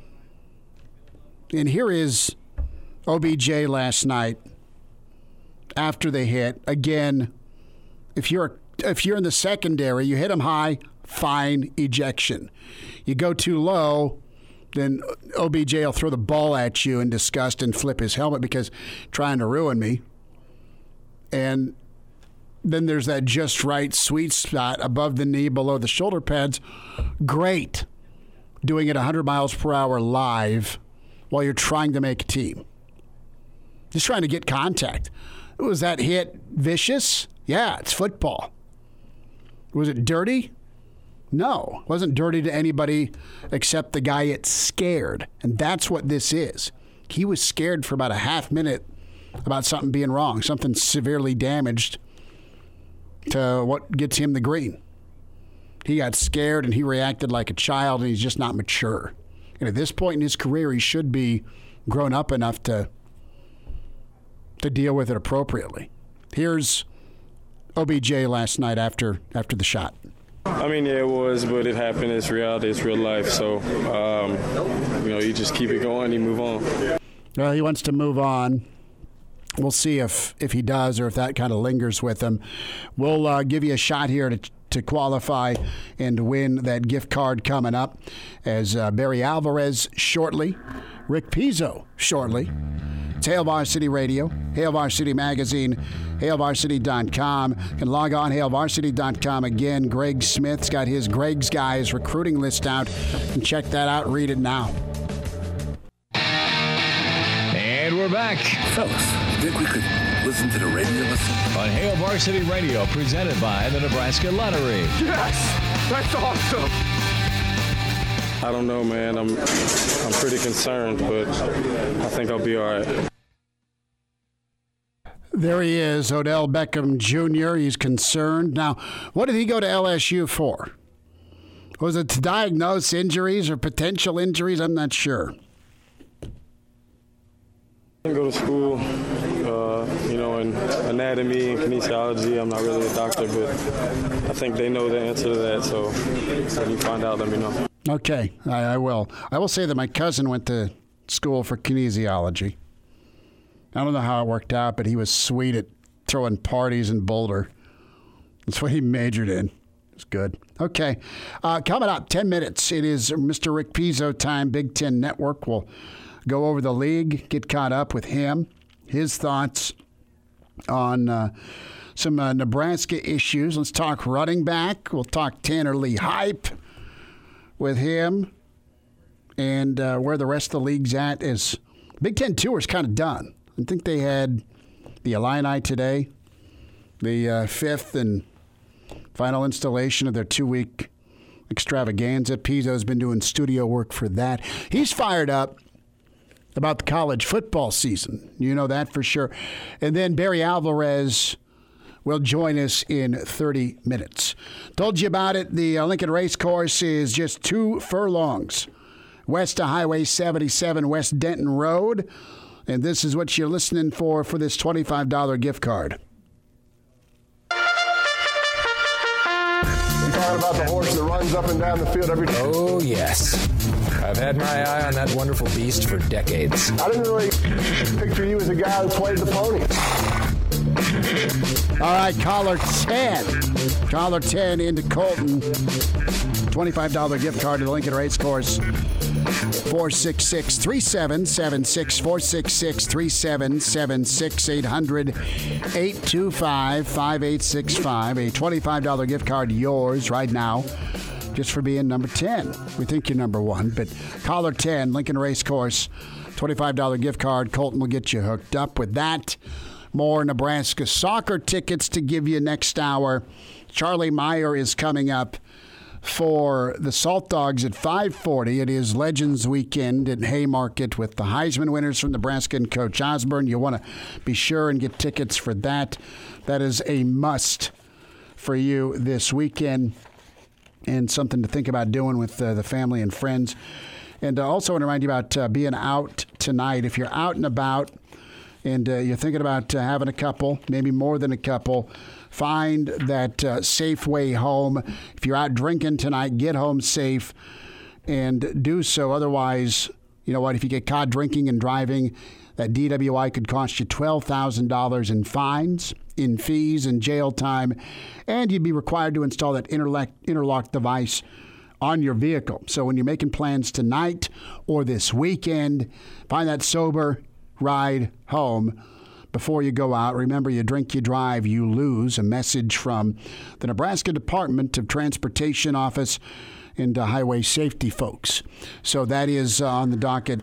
And here is O B J last night after they hit. Again, if you're if you're in the secondary, you hit him high, fine, ejection. You go too low, then O B J will throw the ball at you in disgust and flip his helmet because trying to ruin me. And then there's that just right sweet spot above the knee, below the shoulder pads. Great. Doing it one hundred miles per hour live while you're trying to make a team. Just trying to get contact. Was that hit vicious? Yeah, it's football. Was it dirty? No, it wasn't dirty to anybody except the guy it scared. And that's what this is. He was scared for about a half minute about something being wrong, something severely damaged to what gets him the green. He got scared and he reacted like a child, and he's just not mature. And at this point in his career, he should be grown up enough to to deal with it appropriately. Here's O B J last night after after the shot. I mean, yeah, it was, but it happened. It's reality. It's real life. So, um, you know, you just keep it going. You move on. Well, he wants to move on. We'll see if, if he does or if that kind of lingers with him. We'll uh, give you a shot here to to qualify and to win that gift card coming up as uh, Barry Alvarez shortly, Rick Pizzo shortly. It's Hail Varsity Radio, Hail Varsity Magazine, hail varsity dot com. You can log on, hail varsity dot com again. Greg Smith's got his Greg's Guys recruiting list out. You can check that out, read it now. And we're back. Fellas, think we could listen to the radio listen? On Hail Varsity Radio, presented by the Nebraska Lottery. Yes! That's awesome! I don't know, man. I'm I'm pretty concerned, but I think I'll be all right. There he is, Odell Beckham Junior He's concerned. Now, what did he go to L S U for? Was it to diagnose injuries or potential injuries? I'm not sure. I go to school, uh, you know, in anatomy and kinesiology. I'm not really a doctor, but I think they know the answer to that. So when you find out, let me know. Okay, I, I will. I will say that my cousin went to school for kinesiology. I don't know how it worked out, but he was sweet at throwing parties in Boulder. That's what he majored in. It's good. Okay, uh, coming up, ten minutes. It is Mister Rick Pizzo time, Big Ten Network. We'll go over the league, get caught up with him, his thoughts on uh, some uh, Nebraska issues. Let's talk running back. We'll talk Tanner Lee hype with him, and uh, where the rest of the league's at is Big Ten Tour is kind of done. I think they had the Illini today, the uh, fifth and final installation of their two-week extravaganza. Pizzo's been doing studio work for that. He's fired up about the college football season. You know that for sure. And then Barry Alvarez will join us in thirty minutes. Told you about it. The Lincoln Race Course is just two furlongs west of Highway seventy-seven, West Denton Road. And this is what you're listening for for this twenty-five dollars gift card. You talking about the horse that runs up and down the field every day? Oh, yes. I've had my eye on that wonderful beast for decades. I didn't really picture you as a guy who played the pony. All right, caller ten. Caller ten into Colton. twenty-five dollars gift card to the Lincoln Race Course. four six six, three seven seven six, four six six, three seven seven six, eight hundred, eight two five, five eight six five. A twenty-five dollars gift card yours right now just for being number ten. We think you're number one, but caller ten, Lincoln Race Course, twenty-five dollars gift card. Colton will get you hooked up with that. More Nebraska soccer tickets to give you next hour. Charlie Meyer is coming up for the Salt Dogs at five forty. It is Legends Weekend in Haymarket with the Heisman winners from Nebraska and Coach Osborne. You want to be sure and get tickets for that. That is a must for you this weekend and something to think about doing with uh, the family and friends. And uh, also want to remind you about uh, being out tonight. If you're out and about and uh, you're thinking about uh, having a couple, maybe more than a couple, find that uh, safe way home. If you're out drinking tonight, get home safe and do so. Otherwise, you know what, if you get caught drinking and driving, that D W I could cost you twelve thousand dollars in fines, in fees, and jail time, and you'd be required to install that interlock, interlock device on your vehicle. So when you're making plans tonight or this weekend, find that sober ride home before you go out. Remember, you drink, you drive, you lose. A message from the Nebraska Department of Transportation Office and uh, Highway Safety folks. So that is uh, on the docket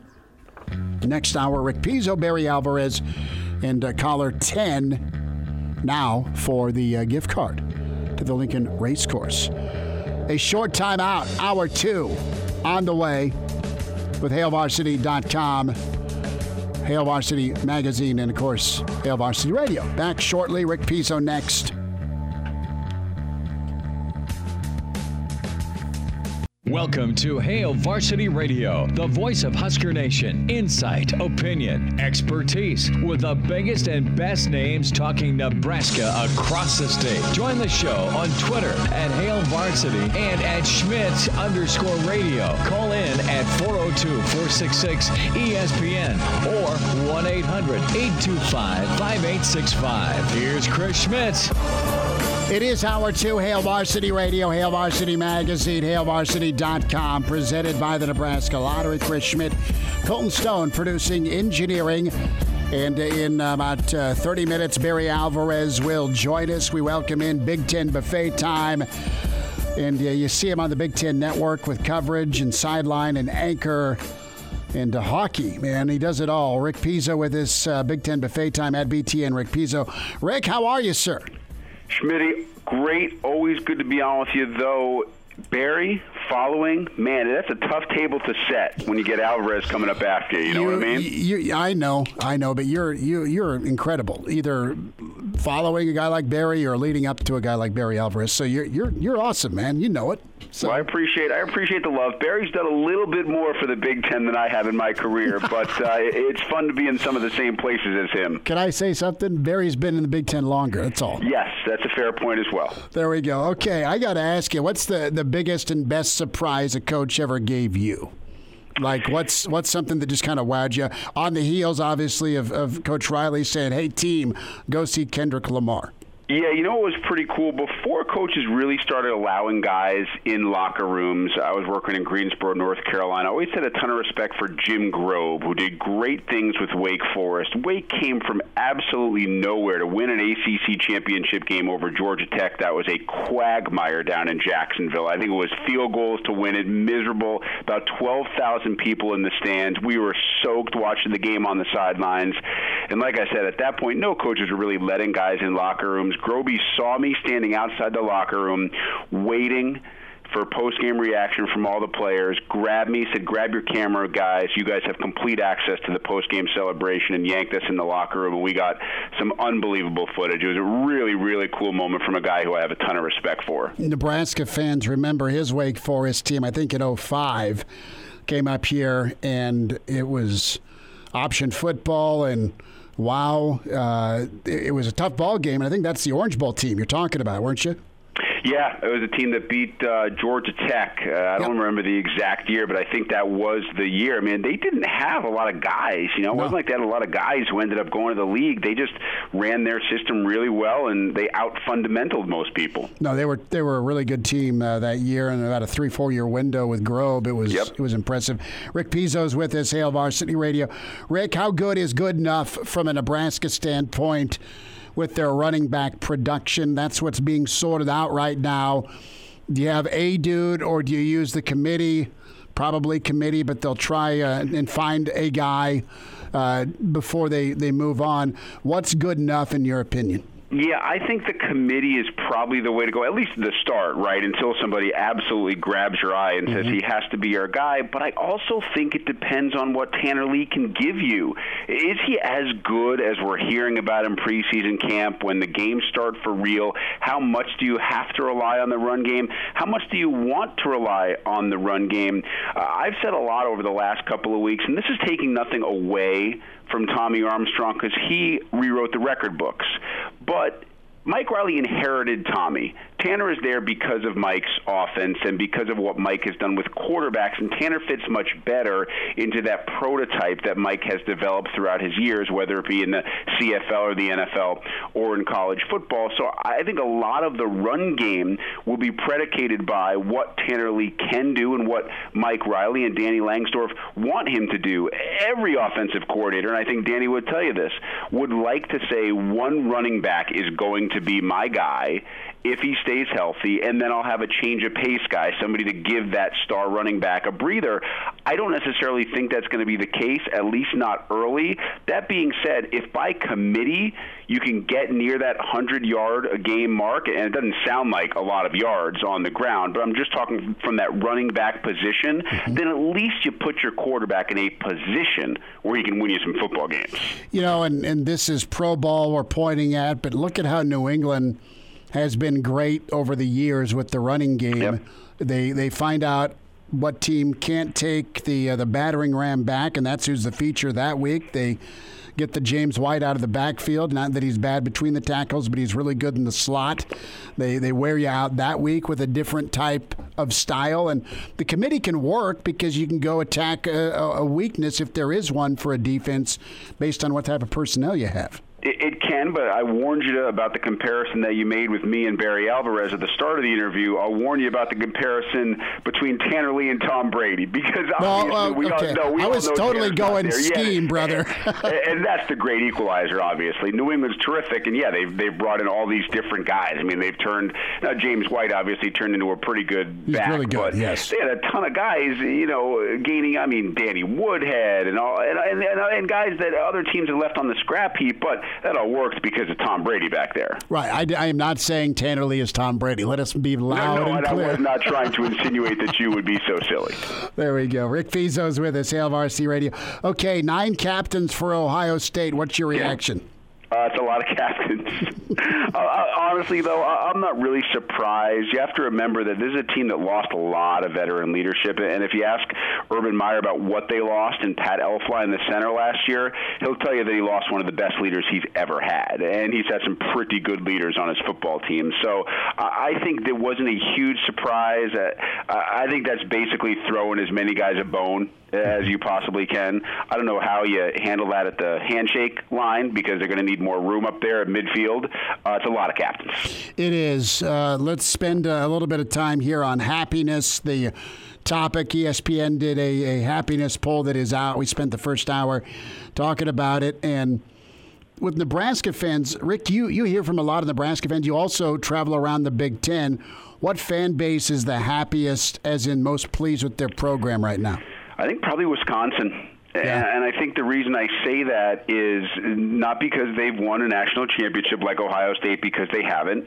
next hour. Rick Pizzo, Barry Alvarez, and uh, caller ten now for the uh, gift card to the Lincoln Race Course. A short time out, hour two on the way with Hail Varsity dot com. Hail Varsity Magazine, and, of course, Hail Varsity Radio. Back shortly. Rick Pizzo next. Welcome to Hail Varsity Radio, the voice of Husker Nation. Insight, opinion, expertise, with the biggest and best names talking Nebraska across the state. Join the show on Twitter at Hail Varsity and at Schmidt underscore radio. Call in at four oh two, four six six, E S P N or one eight hundred, eight two five, five eight six five. Here's Chris Schmidt. It is Hour two, Hail Varsity Radio, Hail Varsity Magazine, Hail Varsity dot com, presented by the Nebraska Lottery. Chris Schmidt, Colton Stone producing, engineering. And in about uh, thirty minutes, Barry Alvarez will join us. We welcome in Big Ten buffet time. And uh, you see him on the Big Ten Network with coverage and sideline and anchor and uh, hockey. Man, he does it all. Rick Pizzo with his uh, Big Ten buffet time at B T N. Rick Pizzo. Rick, how are you, sir? Schmitty, great. Always good to be on with you, though. Barry, following, man, that's a tough table to set when you get Alvarez coming up after you. You know you, what I mean? You, I know, I know, but you're you you're incredible. Either following a guy like Barry or leading up to a guy like Barry Alvarez. So you're you're you're awesome, man. You know it. So. Well, I appreciate I appreciate the love. Barry's done a little bit more for the Big Ten than I have in my career, but uh, it's fun to be in some of the same places as him. Can I say something? Barry's been in the Big Ten longer. That's all. Yes, that's a fair point as well. There we go. Okay, I got to ask you, what's the, the biggest and best surprise a coach ever gave you? Like, what's what's something that just kind of wowed you? On the heels, obviously, of, of Coach Riley saying, hey, team, go see Kendrick Lamar. Yeah, you know what was pretty cool? Before coaches really started allowing guys in locker rooms, I was working in Greensboro, North Carolina. I always had a ton of respect for Jim Grobe, who did great things with Wake Forest. Wake came from absolutely nowhere to win an A C C championship game over Georgia Tech. That was a quagmire down in Jacksonville. I think it was field goals to win it, miserable, about twelve thousand people in the stands. We were soaked watching the game on the sidelines. And like I said, at that point, no coaches were really letting guys in locker rooms. Grobe saw me standing outside the locker room, waiting for post-game reaction from all the players, grabbed me, said, grab your camera, guys. You guys have complete access to the post-game celebration, and yanked us in the locker room, and we got some unbelievable footage. It was a really, really cool moment from a guy who I have a ton of respect for. Nebraska fans remember his Wake Forest team, I think in oh five, came up here, and it was option football, and wow, uh, it was a tough ball game, and I think that's the Orange Bowl team you're talking about, weren't you? Yeah, it was a team that beat uh, Georgia Tech. Uh, I don't yep. remember the exact year, but I think that was the year. I mean, they didn't have a lot of guys. You know, it no. wasn't like they had a lot of guys who ended up going to the league. They just ran their system really well, and they out-fundamentaled most people. No, they were they were a really good team uh, that year, and about a three, four-year window with Grobe. It was yep. it was impressive. Rick Pizzo's with us, Hail Varsity Radio. Rick, how good is good enough from a Nebraska standpoint with their running back production? That's what's being sorted out right now. Do you have a dude, or do you use the committee? Probably committee, but they'll try uh, and find a guy uh, before they, they move on. What's good enough in your opinion? Yeah, I think the committee is probably the way to go, at least the start, right, until somebody absolutely grabs your eye and mm-hmm. says he has to be our guy. But I also think it depends on what Tanner Lee can give you. Is he as good as we're hearing about in preseason camp when the games start for real? How much do you have to rely on the run game? How much do you want to rely on the run game? Uh, I've said a lot over the last couple of weeks, and this is taking nothing away from Tommy Armstrong because he rewrote the record books. But Mike Riley inherited Tommy. Tanner is there because of Mike's offense and because of what Mike has done with quarterbacks, and Tanner fits much better into that prototype that Mike has developed throughout his years, whether it be in the C F L or the N F L or in college football. So I think a lot of the run game will be predicated by what Tanner Lee can do and what Mike Riley and Danny Langsdorff want him to do. Every offensive coordinator, and I think Danny would tell you this, would like to say one running back is going to be my guy if he stays healthy, and then I'll have a change of pace guy, somebody to give that star running back a breather. I don't necessarily think that's going to be the case, at least not early. That being said, if by committee you can get near that hundred-yard-a-game mark, and it doesn't sound like a lot of yards on the ground, but I'm just talking from that running back position, mm-hmm. then at least you put your quarterback in a position where he can win you some football games. You know, and, and this is pro ball we're pointing at, but look at how New England has been great over the years with the running game. Yep. They they find out what team can't take the uh, the battering ram back, and that's who's the feature that week. They get the James White out of the backfield. Not that he's bad between the tackles, but he's really good in the slot. They they wear you out that week with a different type of style, and the committee can work because you can go attack a, a weakness if there is one for a defense based on what type of personnel you have. It, it can, but I warned you about the comparison that you made with me and Barry Alvarez at the start of the interview. I'll warn you about the comparison between Tanner Lee and Tom Brady because obviously well, uh, we okay. all know we I was all know totally Tanner's going scheme, yeah, brother. and, and that's the great equalizer, obviously. New England's terrific, and yeah, they've they've brought in all these different guys. I mean, they've turned now James White obviously turned into a pretty good He's back, really good, but yes. they had a ton of guys, you know, gaining. I mean, Danny Woodhead and all, and and, and, and guys that other teams have left on the scrap heap, but that all worked because because of Tom Brady back there. Right. I, I am not saying Tanner Lee is Tom Brady. Let us be loud no, no, and and clear. I was not trying to insinuate that you would be so silly. There we go. Rick Pizzo's with us, Hail Varsity Radio. Okay, nine captains for Ohio State. What's your reaction? Yeah. Uh, it's a lot of captains. uh, honestly, though, I'm not really surprised. You have to remember that this is a team that lost a lot of veteran leadership. And if you ask Urban Meyer about what they lost in Pat Elflein in the center last year, he'll tell you that he lost one of the best leaders he's ever had. And he's had some pretty good leaders on his football team. So uh, I think there wasn't a huge surprise. Uh, I think that's basically throwing as many guys a bone as you possibly can. I don't know how you handle that at the handshake line because they're going to need more room up there at midfield. Uh, it's a lot of captains. It is. Uh, let's spend a little bit of time here on happiness. The topic, E S P N did a, a happiness poll that is out. We spent the first hour talking about it. And with Nebraska fans, Rick, you, you hear from a lot of Nebraska fans. You also travel around the Big Ten. What fan base is the happiest, as in most pleased with their program right now? I think probably Wisconsin. Yeah. And I think the reason I say that is not because they've won a national championship like Ohio State, because they haven't,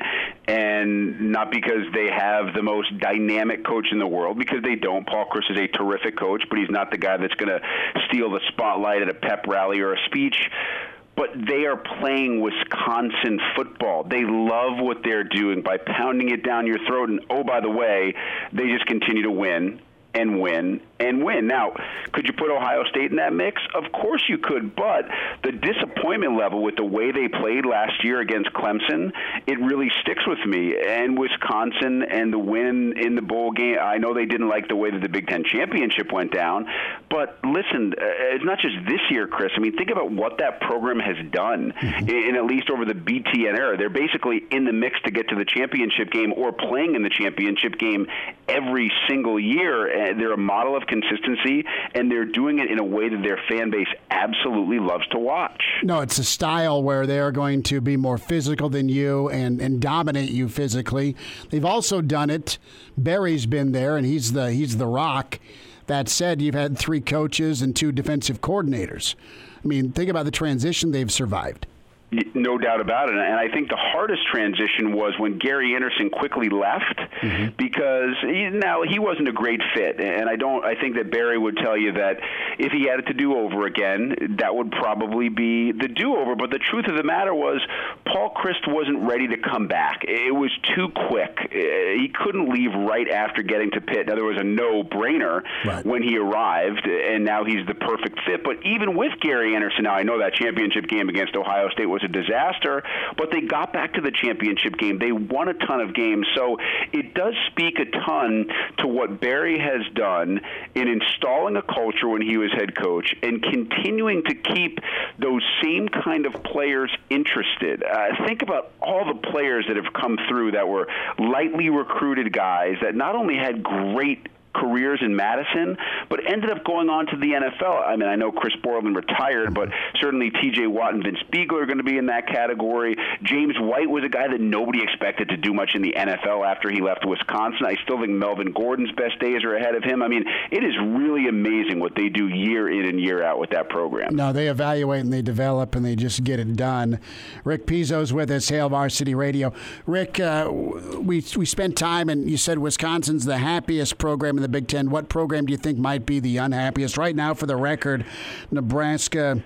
and not because they have the most dynamic coach in the world, because they don't. Paul Chryst is a terrific coach, but he's not the guy that's going to steal the spotlight at a pep rally or a speech. But they are playing Wisconsin football. They love what they're doing by pounding it down your throat. And, oh, by the way, they just continue to win and win and win. Now, could you put Ohio State in that mix? Of course you could, but the disappointment level with the way they played last year against Clemson, it really sticks with me. And Wisconsin and the win in the bowl game, I know they didn't like the way that the Big Ten championship went down, but listen, it's not just this year, Chris. I mean, think about what that program has done mm-hmm. in, in at least over the B T N era. They're basically in the mix to get to the championship game or playing in the championship game every single year. They're a model of consistency, and they're doing it in a way that their fan base absolutely loves to watch. No, it's a style where they're going to be more physical than you and, and dominate you physically. They've also done it. Barry's been there, and he's the he's the rock. That said, you've had three coaches and two defensive coordinators. I mean, think about the transition they've survived. No doubt about it. And I think the hardest transition was when Gary Anderson quickly left mm-hmm. because he, now he wasn't a great fit. And I don't, I think that Barry would tell you that if he had it to do over again, that would probably be the do-over. But the truth of the matter was Paul Chryst wasn't ready to come back. It was too quick. He couldn't leave right after getting to Pitt. Now, there was a no-brainer right. when he arrived, and now he's the perfect fit. But even with Gary Anderson, now I know that championship game against Ohio State was a disaster, but they got back to the championship game. They won a ton of games. So it does speak a ton to what Barry has done in installing a culture when he was head coach and continuing to keep those same kind of players interested. Uh, think about all the players that have come through that were lightly recruited guys that not only had great careers in Madison, but ended up going on to the N F L. I mean, I know Chris Borland retired, but certainly T J Watt and Vince Biegler are going to be in that category. James White was a guy that nobody expected to do much in the N F L after he left Wisconsin. I still think Melvin Gordon's best days are ahead of him. I mean, it is really amazing what they do year in and year out with that program. No, they evaluate and they develop and they just get it done. Rick Pizzo's with us, Hail Varsity Radio. Rick, uh, we we spent time, and you said Wisconsin's the happiest program in the Big Ten. What program do you think might be the unhappiest? Right now, for the record, Nebraska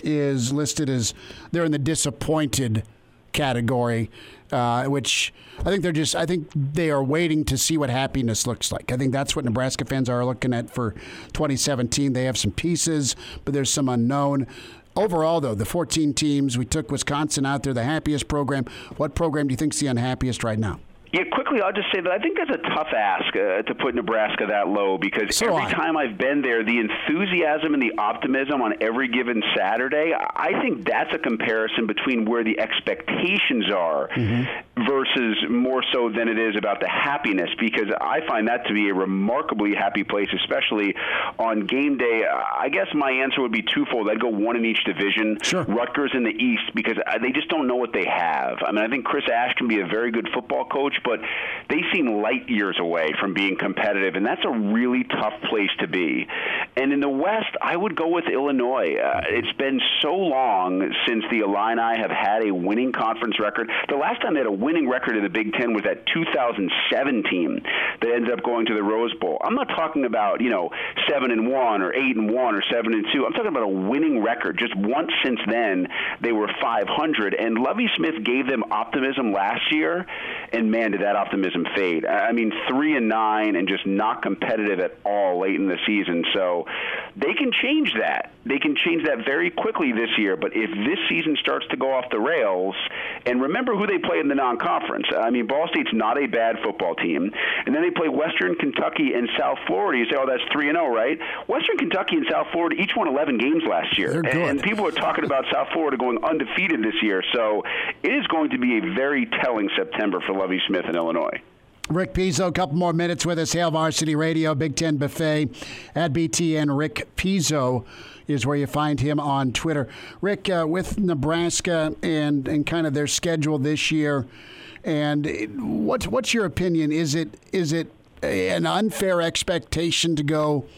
is listed as they're in the disappointed category, uh, which I think they're just, I think they are waiting to see what happiness looks like. I think that's what Nebraska fans are looking at for twenty seventeen. They have some pieces, but there's some unknown. Overall, though, the fourteen teams, we took Wisconsin out there, the happiest program. What program do you think is the unhappiest right now? Yeah, quickly, I'll just say that I think that's a tough ask uh, to put Nebraska that low because so every I. time I've been there, the enthusiasm and the optimism on every given Saturday, I think that's a comparison between where the expectations are mm-hmm. versus more so than it is about the happiness, because I find that to be a remarkably happy place, especially on game day. I guess my answer would be twofold. I'd go one in each division, sure. Rutgers in the East, because they just don't know what they have. I mean, I think Chris Ash can be a very good football coach, but they seem light years away from being competitive, and that's a really tough place to be. And in the West, I would go with Illinois. Uh, it's been so long since the Illini have had a winning conference record. The last time they had a winning record in the Big Ten was that two thousand seven team that ended up going to the Rose Bowl. I'm not talking about, you know, seven and one or eight and one or seven and two. I'm talking about a winning record. Just once since then, they were five hundred, and Lovie Smith gave them optimism last year, and man, did that optimism fade. I mean, three and nine and just not competitive at all late in the season. So they can change that. They can change that very quickly this year. But if this season starts to go off the rails, and remember who they play in the non-conference. I mean, Ball State's not a bad football team. And then they play Western Kentucky and South Florida. You say, oh, that's three and oh, right? Western Kentucky and South Florida each won eleven games last year. They're good. And people are talking about South Florida going undefeated this year. So it is going to be a very telling September for Lovie Smith in Illinois. Rick Pizzo, a couple more minutes with us. Hail Varsity Radio, Big Ten Buffet at B T N. Rick Pizzo is where you find him on Twitter. Rick, uh, with Nebraska and, and kind of their schedule this year, and what's what's your opinion? Is it is it an unfair expectation to go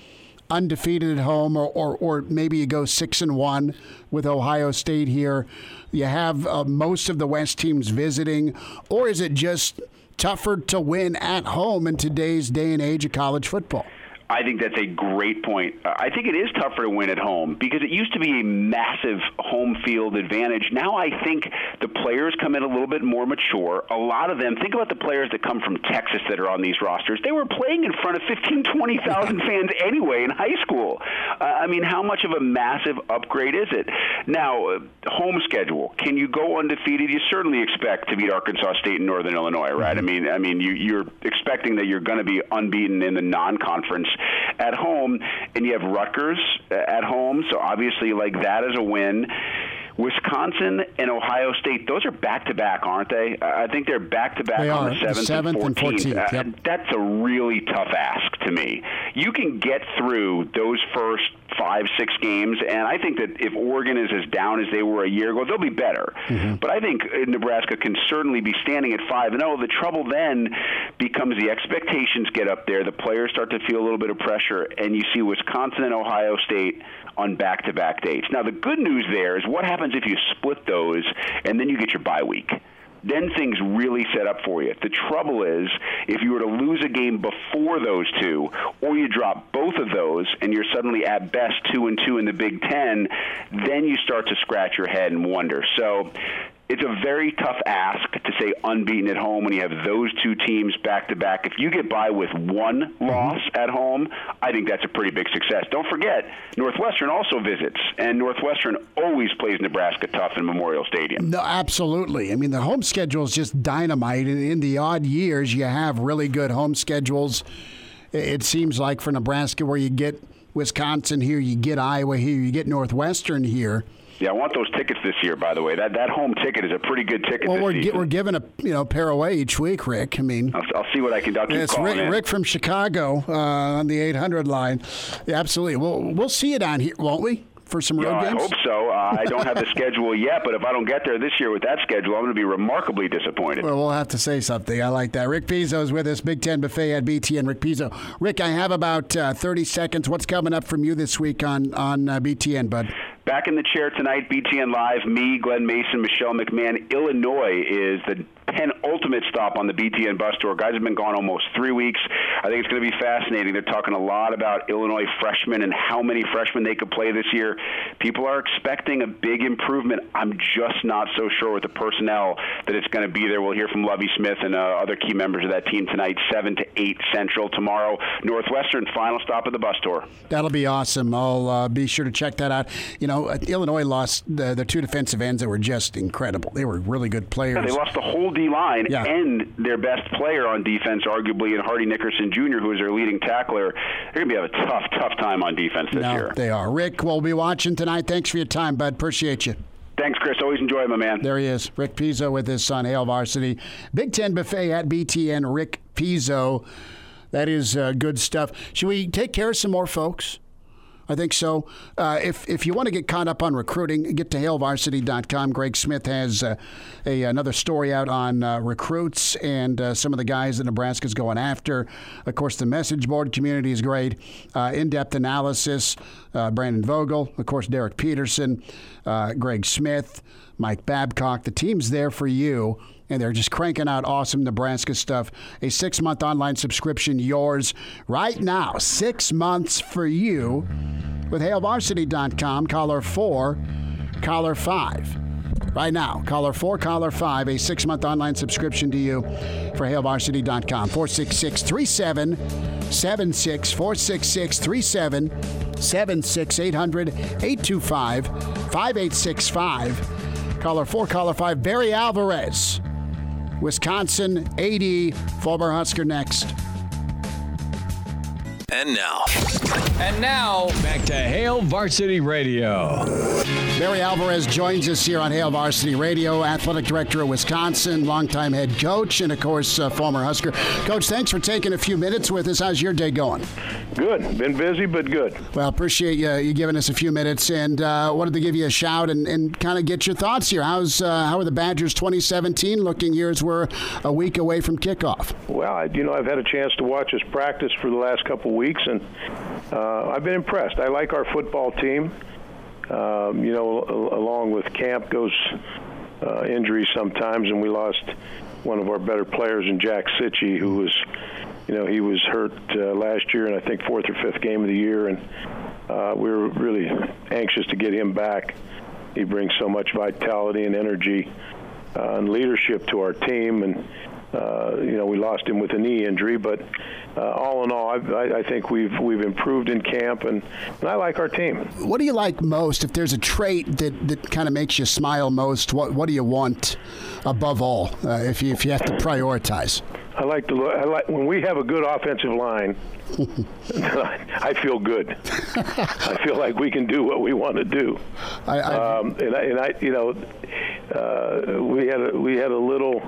undefeated at home, or, or, or maybe you go six and one with Ohio State here. You have uh, most of the West teams visiting, or is it just tougher to win at home in today's day and age of college football? I think that's a great point. I think it is tougher to win at home because it used to be a massive home field advantage. Now I think the players come in a little bit more mature. A lot of them, think about the players that come from Texas that are on these rosters. They were playing in front of fifteen, twenty thousand fans anyway in high school. Uh, I mean, how much of a massive upgrade is it? Now, uh, home schedule. Can you go undefeated? You certainly expect to beat Arkansas State and Northern Illinois, right? I mean, I mean, you, you're expecting that you're going to be unbeaten in the non-conference at home, and you have Rutgers at home, so obviously like that is a win. Wisconsin and Ohio State, those are back-to-back, aren't they? I think they're back-to-back they on are. the seventh, seventh and fourteenth. And fourteenth. Yep. Uh, that's a really tough ask to me. You can get through those first five, six games, and I think that if Oregon is as down as they were a year ago, they'll be better. Mm-hmm. But I think Nebraska can certainly be standing at five and oh. The trouble then becomes the expectations get up there, the players start to feel a little bit of pressure, and you see Wisconsin and Ohio State on back-to-back dates. Now, the good news there is what happens if you split those and then you get your bye week? Then things really set up for you. The trouble is, if you were to lose a game before those two, or you drop both of those, and you're suddenly at best two and two in the Big Ten, then you start to scratch your head and wonder. So it's a very tough ask to say unbeaten at home when you have those two teams back-to-back. If you get by with one loss at home, I think that's a pretty big success. Don't forget, Northwestern also visits, and Northwestern always plays Nebraska tough in Memorial Stadium. No, absolutely. I mean, the home schedule is just dynamite, and in the odd years, you have really good home schedules. It seems like for Nebraska, where you get Wisconsin here, you get Iowa here, you get Northwestern here. Yeah, I want those tickets this year, by the way. That that home ticket is a pretty good ticket well, this we're season. Well, we're giving a you know pair away each week, Rick. I mean, I'll, I'll see what I can do. I'll keep it's calling Rick, in. Rick from Chicago uh, on the eight hundred line. Yeah, absolutely. We'll, we'll see you down here, won't we, for some road yeah, games? I hope so. Uh, I don't have the schedule yet, but if I don't get there this year with that schedule, I'm going to be remarkably disappointed. Well, we'll have to say something. I like that. Rick Pizzo is with us, Big Ten Buffet at B T N. Rick Pizzo. Rick, I have about uh, thirty seconds. What's coming up from you this week on, on uh, B T N, bud? Back in the chair tonight, B T N Live, me, Glenn Mason, Michelle McMahon. Illinois is the penultimate stop on the B T N bus tour. Guys have been gone almost three weeks. I think it's going to be fascinating. They're talking a lot about Illinois freshmen and how many freshmen they could play this year. People are expecting a big improvement. I'm just not so sure with the personnel that it's going to be there. We'll hear from Lovie Smith and uh, other key members of that team tonight, seven to eight Central tomorrow. Northwestern, final stop of the bus tour. That'll be awesome. I'll uh, be sure to check that out. You know, Illinois lost the, the two defensive ends that were just incredible. They were really good players. Yeah, they lost the whole D-line yeah. and their best player on defense, arguably, and Hardy Nickerson Junior, who is their leading tackler. They're going to be have a tough, tough time on defense this no, year. They are. Rick, we'll be watching tonight. Thanks for your time, bud. Appreciate you. Thanks, Chris. Always enjoy it, my man. There he is, Rick Pizzo with his son, Hail Varsity. Big Ten Buffet at B T N, Rick Pizzo. That is uh, good stuff. Should we take care of some more folks? I think so. Uh, if if you want to get caught up on recruiting, get to hail varsity dot com. Greg Smith has uh, a another story out on uh, recruits and uh, some of the guys that Nebraska's going after. Of course, the message board community is great. Uh, in-depth analysis. Uh, Brandon Vogel, of course, Derek Peterson, uh, Greg Smith, Mike Babcock. The team's there for you. And they're just cranking out awesome Nebraska stuff. A six-month online subscription, yours right now. Six months for you with hail varsity dot com. Caller four, caller five. Right now, caller four, caller five. A six-month online subscription to you for hail varsity dot com. four six six, three seven seven six. four six six, three seven seven six. eight hundred, eight two five, five eight six five. Caller four, caller five. Barry Alvarez. Wisconsin, A D, former Husker next. And now. And now, back to Hail Varsity Radio. Barry Alvarez joins us here on Hail Varsity Radio, athletic director of Wisconsin, longtime head coach, and, of course, uh, former Husker. Coach, thanks for taking a few minutes with us. How's your day going? Good. Been busy, but good. Well, appreciate you, you giving us a few minutes, and uh, wanted to give you a shout and, and kind of get your thoughts here. How's uh, How are the Badgers twenty seventeen looking here as we're a week away from kickoff? Well, I, you know, I've had a chance to watch us practice for the last couple of weeks, and uh, I've been impressed. I like our football team. Um, you know, along with camp goes uh, injuries sometimes, and we lost one of our better players in Jack Sitchie, who was, you know, he was hurt uh, last year in I think fourth or fifth game of the year, and uh, we were really anxious to get him back. He brings so much vitality and energy uh, and leadership to our team, and uh, you know, we lost him with a knee injury, but uh, all in all, I, I, I think we've we've improved in camp, and, and I like our team. What do you like most? If there's a trait that, that kind of makes you smile most, what what do you want above all? Uh, if you if you have to prioritize, I like to look. I like when we have a good offensive line. I feel good. I feel like we can do what we want to do. I, I, um, and, I, and I, you know, uh, we had a, we had a little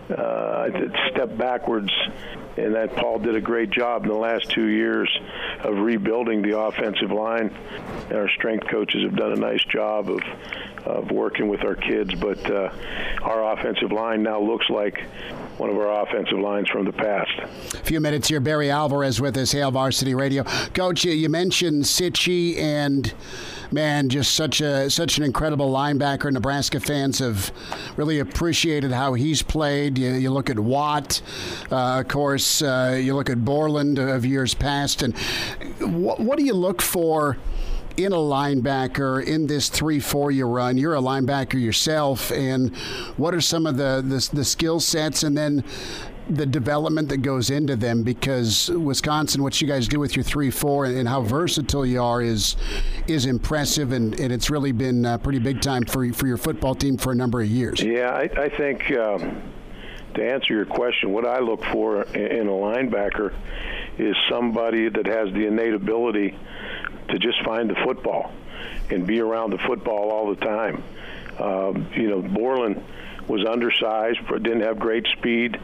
uh, step backwards, in that Paul did a great job in the last two years of rebuilding the offensive line. And our strength coaches have done a nice job of of working with our kids, but uh, our offensive line now looks like one of our offensive lines from the past. A few minutes here. Barry Alvarez with us, Hail Varsity Radio. Coach, you mentioned Sitchie, and man, just such a such an incredible linebacker. Nebraska fans have really appreciated how he's played. You, you look at Watt, uh, of course. Uh, you look at Borland of years past, and what, what do you look for in a linebacker in this three four you run? You're a linebacker yourself, and what are some of the, the, the skill sets and then the development that goes into them? Because Wisconsin, what you guys do with your three four and, and how versatile you are is is impressive, and, and it's really been uh, pretty big time for, for your football team for a number of years. Yeah, I, I think um, to answer your question, what I look for in a linebacker is somebody that has the innate ability to just find the football and be around the football all the time. Um, you know, Borland was undersized, but didn't have great speed,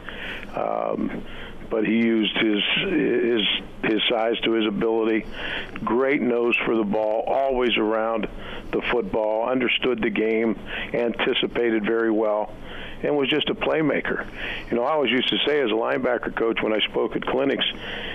um, but he used his his his size to his ability. Great nose for the ball, always around the football, understood the game, anticipated very well, and was just a playmaker. You know, I always used to say as a linebacker coach when I spoke at clinics,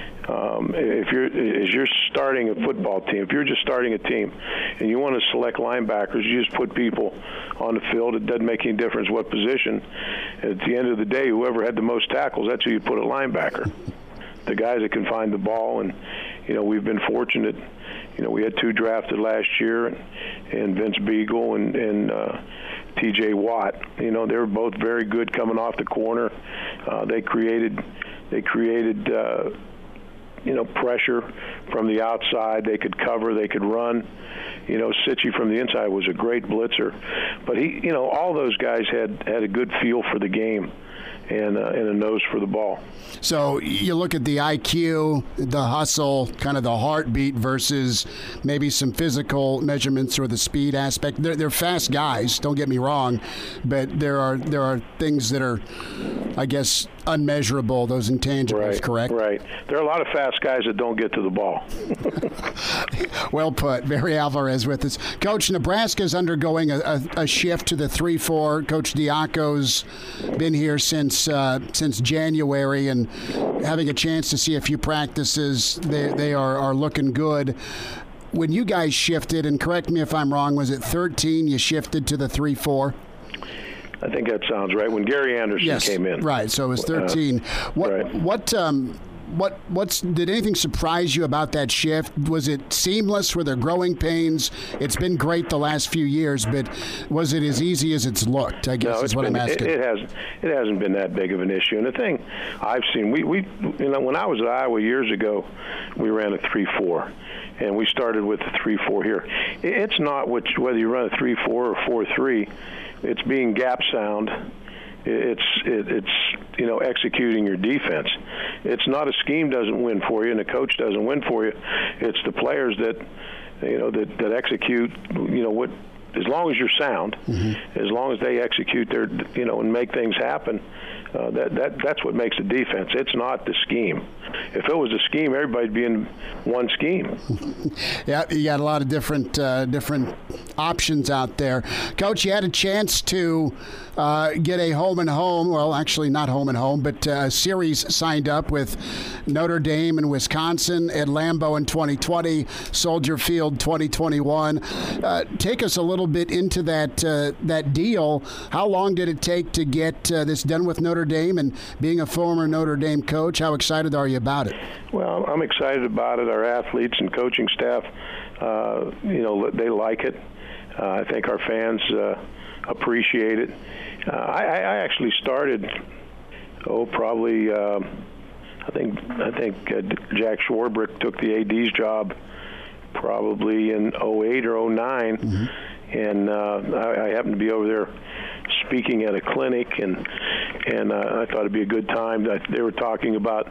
Um, if you're as you're starting a football team, if you're just starting a team and you want to select linebackers, you just put people on the field. It doesn't make any difference what position. At the end of the day, whoever had the most tackles, that's who you put a linebacker. The guys that can find the ball, and you know, we've been fortunate. You know, we had two drafted last year, and, and Vince Beagle and, and uh, T J Watt. You know, they were both very good coming off the corner. Uh, they created, they created. Uh, you know, pressure from the outside. They could cover, they could run. You know, Sitchie from the inside was a great blitzer. But he, you know, all those guys had, had a good feel for the game and, uh, and a nose for the ball. So you look at the I Q, the hustle, kind of the heartbeat versus maybe some physical measurements or the speed aspect. They're, they're fast guys, don't get me wrong, but there are there are things that are, I guess, unmeasurable, those intangibles, right, correct? Right. There are a lot of fast guys that don't get to the ball. Well put. Barry Alvarez with us. Coach, Nebraska's undergoing a, a, a shift to the three four. Coach Diaco's been here since uh, since January, and having a chance to see a few practices, they, they are, are looking good. When you guys shifted, and correct me if I'm wrong, was it thirteen you shifted to the three four? I think that sounds right. When Gary Anderson yes, came in. Right, so it was thirteen. Uh, what right. what um what what's did anything surprise you about that shift? Was it seamless? Were there growing pains? It's been great the last few years, but was it as easy as it's looked? I guess no, is what been, I'm asking. It, it hasn't it hasn't been that big of an issue. And the thing I've seen, we, we you know, when I was at Iowa years ago, we ran a three four. And we started with the three four here. It's not which, whether you run a three four or four three. It's being gap sound. It's it, it's you know executing your defense. It's not a scheme doesn't win for you, and the coach doesn't win for you. It's the players that you know that, that execute you know what as long as you're sound, mm-hmm. as long as they execute their, you know, and make things happen, uh, that that that's what makes a defense. It's not the scheme. If it was a scheme, everybody'd be in one scheme. Yeah, you got a lot of different uh, different options out there. Coach, you had a chance to uh, get a home and home, well, actually not home and home, but uh, a series signed up with Notre Dame and Wisconsin at Lambeau in twenty twenty, Soldier Field twenty twenty-one. Uh, take us a little bit into that uh, that deal. How long did it take to get uh, this done with Notre Dame? And being a former Notre Dame coach, how excited are you about it? Well, I'm excited about it. Our athletes and coaching staff, uh, you know, they like it. Uh, I think our fans uh, appreciate it. Uh, I, I actually started, oh, probably, uh, I think I think uh, Jack Schwarbrick took the A D's job probably in oh eight or oh nine, mm-hmm. and uh, I, I happened to be over there speaking at a clinic, and and uh, I thought it'd be a good time. They were talking about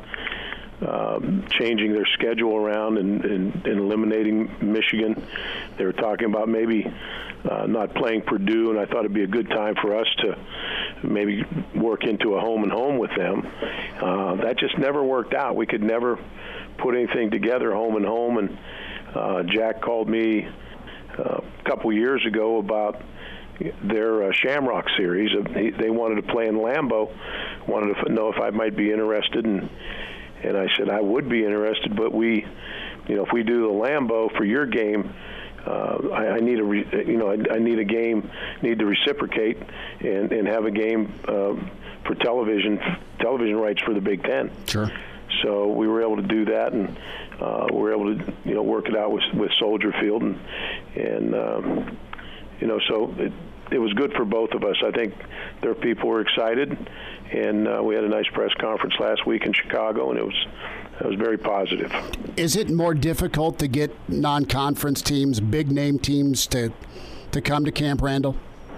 Um, changing their schedule around and, and, and eliminating Michigan. They were talking about maybe uh, not playing Purdue, and I thought it'd be a good time for us to maybe work into a home and home with them. Uh, that just never worked out. We could never put anything together, home and home, and uh, Jack called me uh, a couple years ago about their uh, Shamrock series. They wanted to play in Lambeau, wanted to know if I might be interested, and And I said, I would be interested, but we, you know, if we do the Lambeau for your game, uh, I, I need a, re, you know, I, I need a game, need to reciprocate and, and have a game uh, for television, television rights for the Big Ten. Sure. So we were able to do that, and uh, we were able to, you know, work it out with with Soldier Field, and and um, you know, so it it was good for both of us. I think their people were excited. And uh, we had a nice press conference last week in Chicago, and it was it was very positive. Is it more difficult to get non-conference teams, big-name teams, to to come to Camp Randall?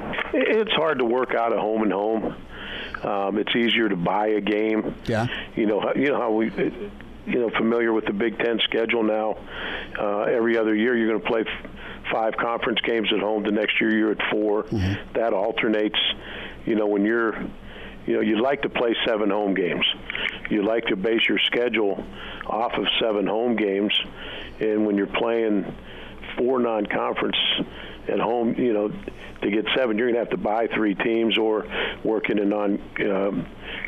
It's hard to work out a home and home. Um, it's easier to buy a game. Yeah. You know, you know how we, you know, familiar with the Big Ten schedule now. Uh, every other year, you're going to play f- five conference games at home. The next year, you're at four. Mm-hmm. That alternates. You know, when you're You know, you'd like to play seven home games. You'd like to base your schedule off of seven home games. And when you're playing four non-conference at home, you know, to get seven, you're going to have to buy three teams or work in a, non, um,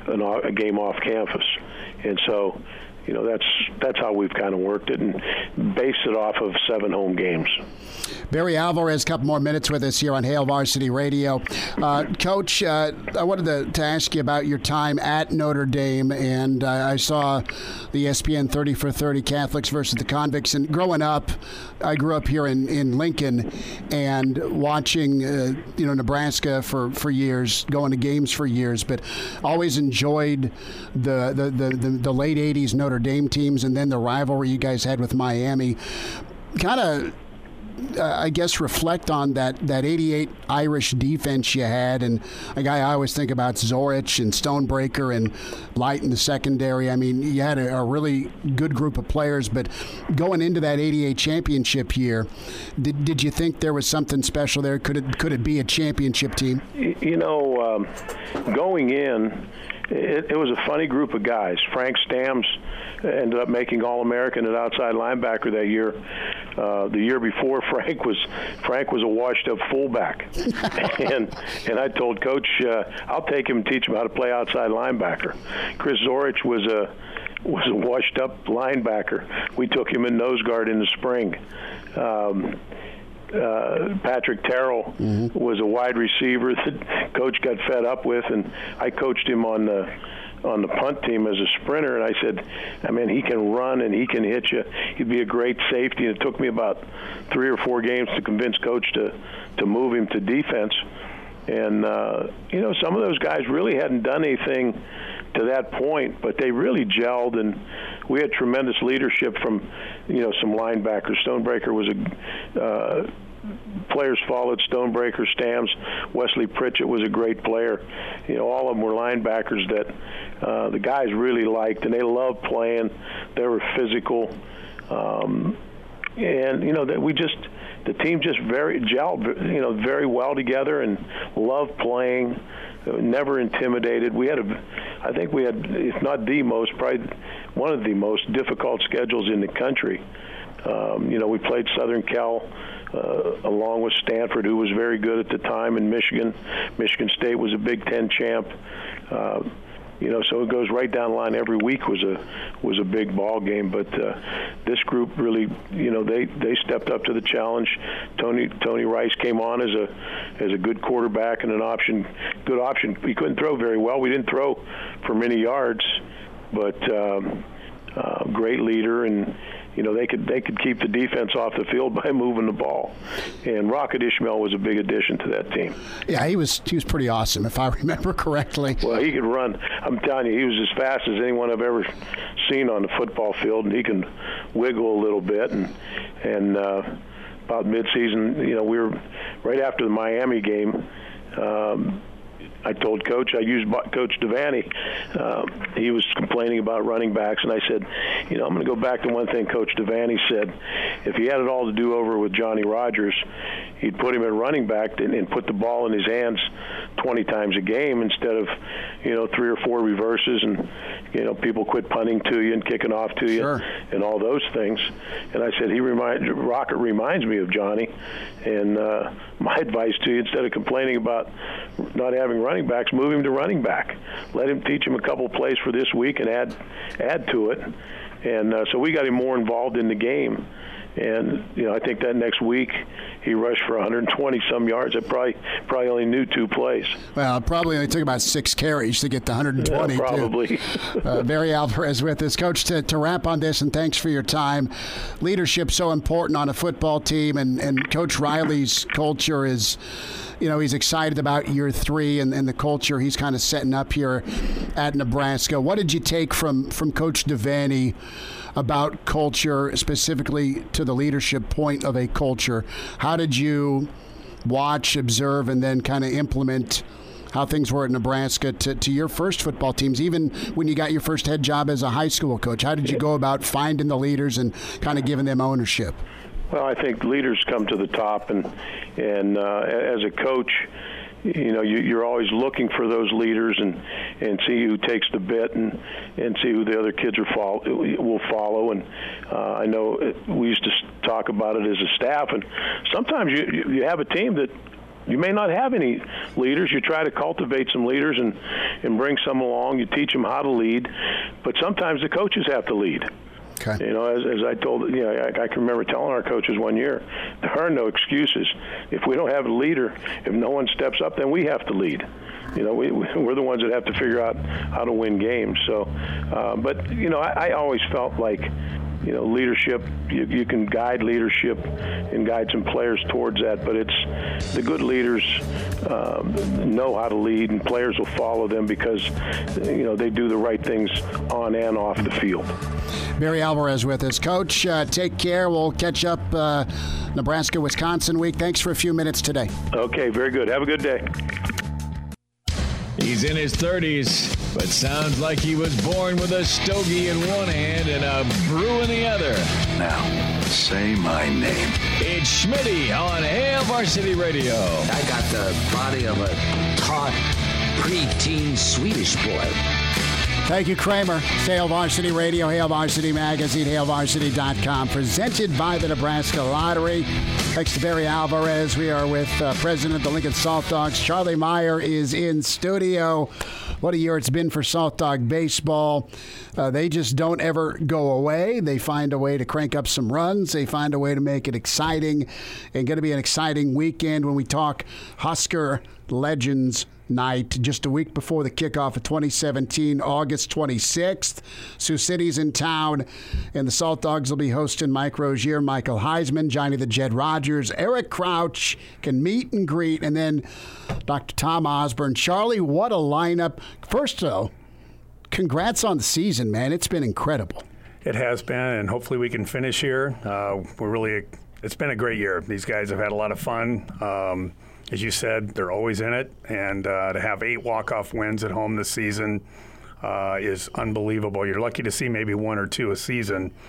a game off campus. And so, you know, that's that's how we've kind of worked it and based it off of seven home games. Barry Alvarez, a couple more minutes with us here on Hail Varsity Radio. Uh, Coach, uh, I wanted to, to ask you about your time at Notre Dame, and uh, I saw the E S P N thirty for thirty Catholics versus the Convicts. And growing up, I grew up here in, in Lincoln, and watching uh, you know Nebraska for, for years, going to games for years, but always enjoyed the the, the, the, the late eighties Notre Dame teams, and then the rivalry you guys had with Miami. Kind of, uh, I guess, reflect on that, that eighty-eight Irish defense you had. And a guy I always think about, Zorich and Stonebreaker and Light in the secondary. I mean, you had a, a really good group of players. But going into that eighty-eight championship year, did did you think there was something special there? Could it could it be a championship team? You know, um, going in, It, it was a funny group of guys. Frank Stamms ended up making All-American at outside linebacker that year. Uh, the year before, Frank was Frank was a washed-up fullback, and and I told Coach, uh, I'll take him and teach him how to play outside linebacker. Chris Zorich was a was a washed-up linebacker. We took him in nose guard in the spring. Um, Uh, Patrick Terrell mm-hmm. was a wide receiver that Coach got fed up with, and I coached him on the on the punt team as a sprinter, and I said, I mean, he can run and he can hit you. He'd be a great safety. And it took me about three or four games to convince Coach to, to move him to defense. And, uh, you know, some of those guys really hadn't done anything to that point, but they really gelled, and we had tremendous leadership from, you know, some linebackers. Stonebreaker was a uh, players followed Stonebreaker, Stamms, Wesley Pritchett was a great player. You know, all of them were linebackers that uh, the guys really liked, and they loved playing. They were physical. Um, and you know that we just the team just very gelled, you know, very well together and loved playing. Never intimidated. We had a, I think we had, if not the most, probably one of the most difficult schedules in the country. Um, you know, we played Southern Cal uh, along with Stanford, who was very good at the time, and Michigan. Michigan State was a Big Ten champ. Uh, You know, so it goes right down the line. Every week was a was a big ball game. But uh, this group really, you know, they, they stepped up to the challenge. Tony Tony Rice came on as a as a good quarterback and an option, good option. He couldn't throw very well. We didn't throw for many yards, but um, uh, great leader, and you know they could they could keep the defense off the field by moving the ball. And Rocket Ishmael was a big addition to that team. Yeah, he was he was pretty awesome, if I remember correctly. Well, he could run. I'm telling you, he was as fast as anyone I've ever seen on the football field, and he can wiggle a little bit. And and uh, about midseason, you know, we were right after the Miami game. Um, I told Coach, I used Coach Devaney. Uh, he was complaining about running backs, and I said, you know, I'm going to go back to one thing Coach Devaney said. If he had it all to do over with Johnny Rodgers, he'd put him at running back and, and put the ball in his hands twenty times a game instead of, you know, three or four reverses and, you know, people quit punting to you and kicking off to you sure. and all those things. And I said, he remind, Rocket reminds me of Johnny. And uh, my advice to you, instead of complaining about not having running backs, move him to running back. Let him teach him a couple plays for this week and add add to it. And uh, so we got him more involved in the game. And, you know, I think that next week he rushed for one hundred twenty some yards. I probably probably only knew two plays. Well, it probably only took about six carries to get to one hundred twenty. Yeah, probably. uh, Barry Alvarez with us. Coach, to, to wrap on this, and thanks for your time. Leadership's so important on a football team, and, and Coach Riley's culture is, you know, he's excited about year three and, and the culture he's kind of setting up here at Nebraska. What did you take from, from Coach Devaney about culture, specifically to the leadership point of a culture? How did you watch, observe, and then kind of implement how things were at Nebraska to, to your first football teams, even when you got your first head job as a high school coach? How did you go about finding the leaders and kind of giving them ownership? Well, I think leaders come to the top, and and uh, as a coach, you know, you, you're always looking for those leaders and, and see who takes the bit and, and see who the other kids are follow, will follow. And uh, I know it, we used to talk about it as a staff, and sometimes you you have a team that you may not have any leaders. You try to cultivate some leaders and, and bring some along. You teach them how to lead, but sometimes the coaches have to lead. Okay. You know, as, as I told, you know, I, I can remember telling our coaches one year, there are no excuses. If we don't have a leader, if no one steps up, then we have to lead. You know, we, we're the ones that have to figure out how to win games. So, uh, but, you know, I, I always felt like, you know, leadership, you, you can guide leadership and guide some players towards that, but it's the good leaders um, know how to lead, and players will follow them because, you know, they do the right things on and off the field. Barry Alvarez with us. Coach, uh, take care. We'll catch up uh, Nebraska-Wisconsin week. Thanks for a few minutes today. Okay, very good. Have a good day. He's in his thirties, but sounds like he was born with a stogie in one hand and a brew in the other. Now, say my name. It's Schmitty on Hail Varsity Radio. I got the body of a taut, preteen Swedish boy. Thank you, Kramer. Hail Varsity Radio, Hail Varsity Magazine, hail varsity dot com, presented by the Nebraska Lottery. Thanks to Barry Alvarez. We are with uh, President of the Lincoln Salt Dogs. Charlie Meyer is in studio. What a year it's been for Salt Dog baseball. Uh, they just don't ever go away. They find a way to crank up some runs. They find a way to make it exciting. And going to be an exciting weekend when we talk Husker Legends Night, just a week before the kickoff of twenty seventeen, August twenty-sixth. Sioux City's in town, and the Salt Dogs will be hosting Mike Rozier, Michael Heisman, Johnny the Jet Rogers, Eric Crouch can meet and greet, and then Doctor Tom Osborne. Charlie, what a lineup. First, though, congrats on the season, man. It's been incredible. It has been, and hopefully we can finish here. Uh, we're really, it's been a great year. These guys have had a lot of fun. Um, As you said, they're always in it, and uh, to have eight walk-off wins at home this season uh, is unbelievable. You're lucky to see maybe one or two a season,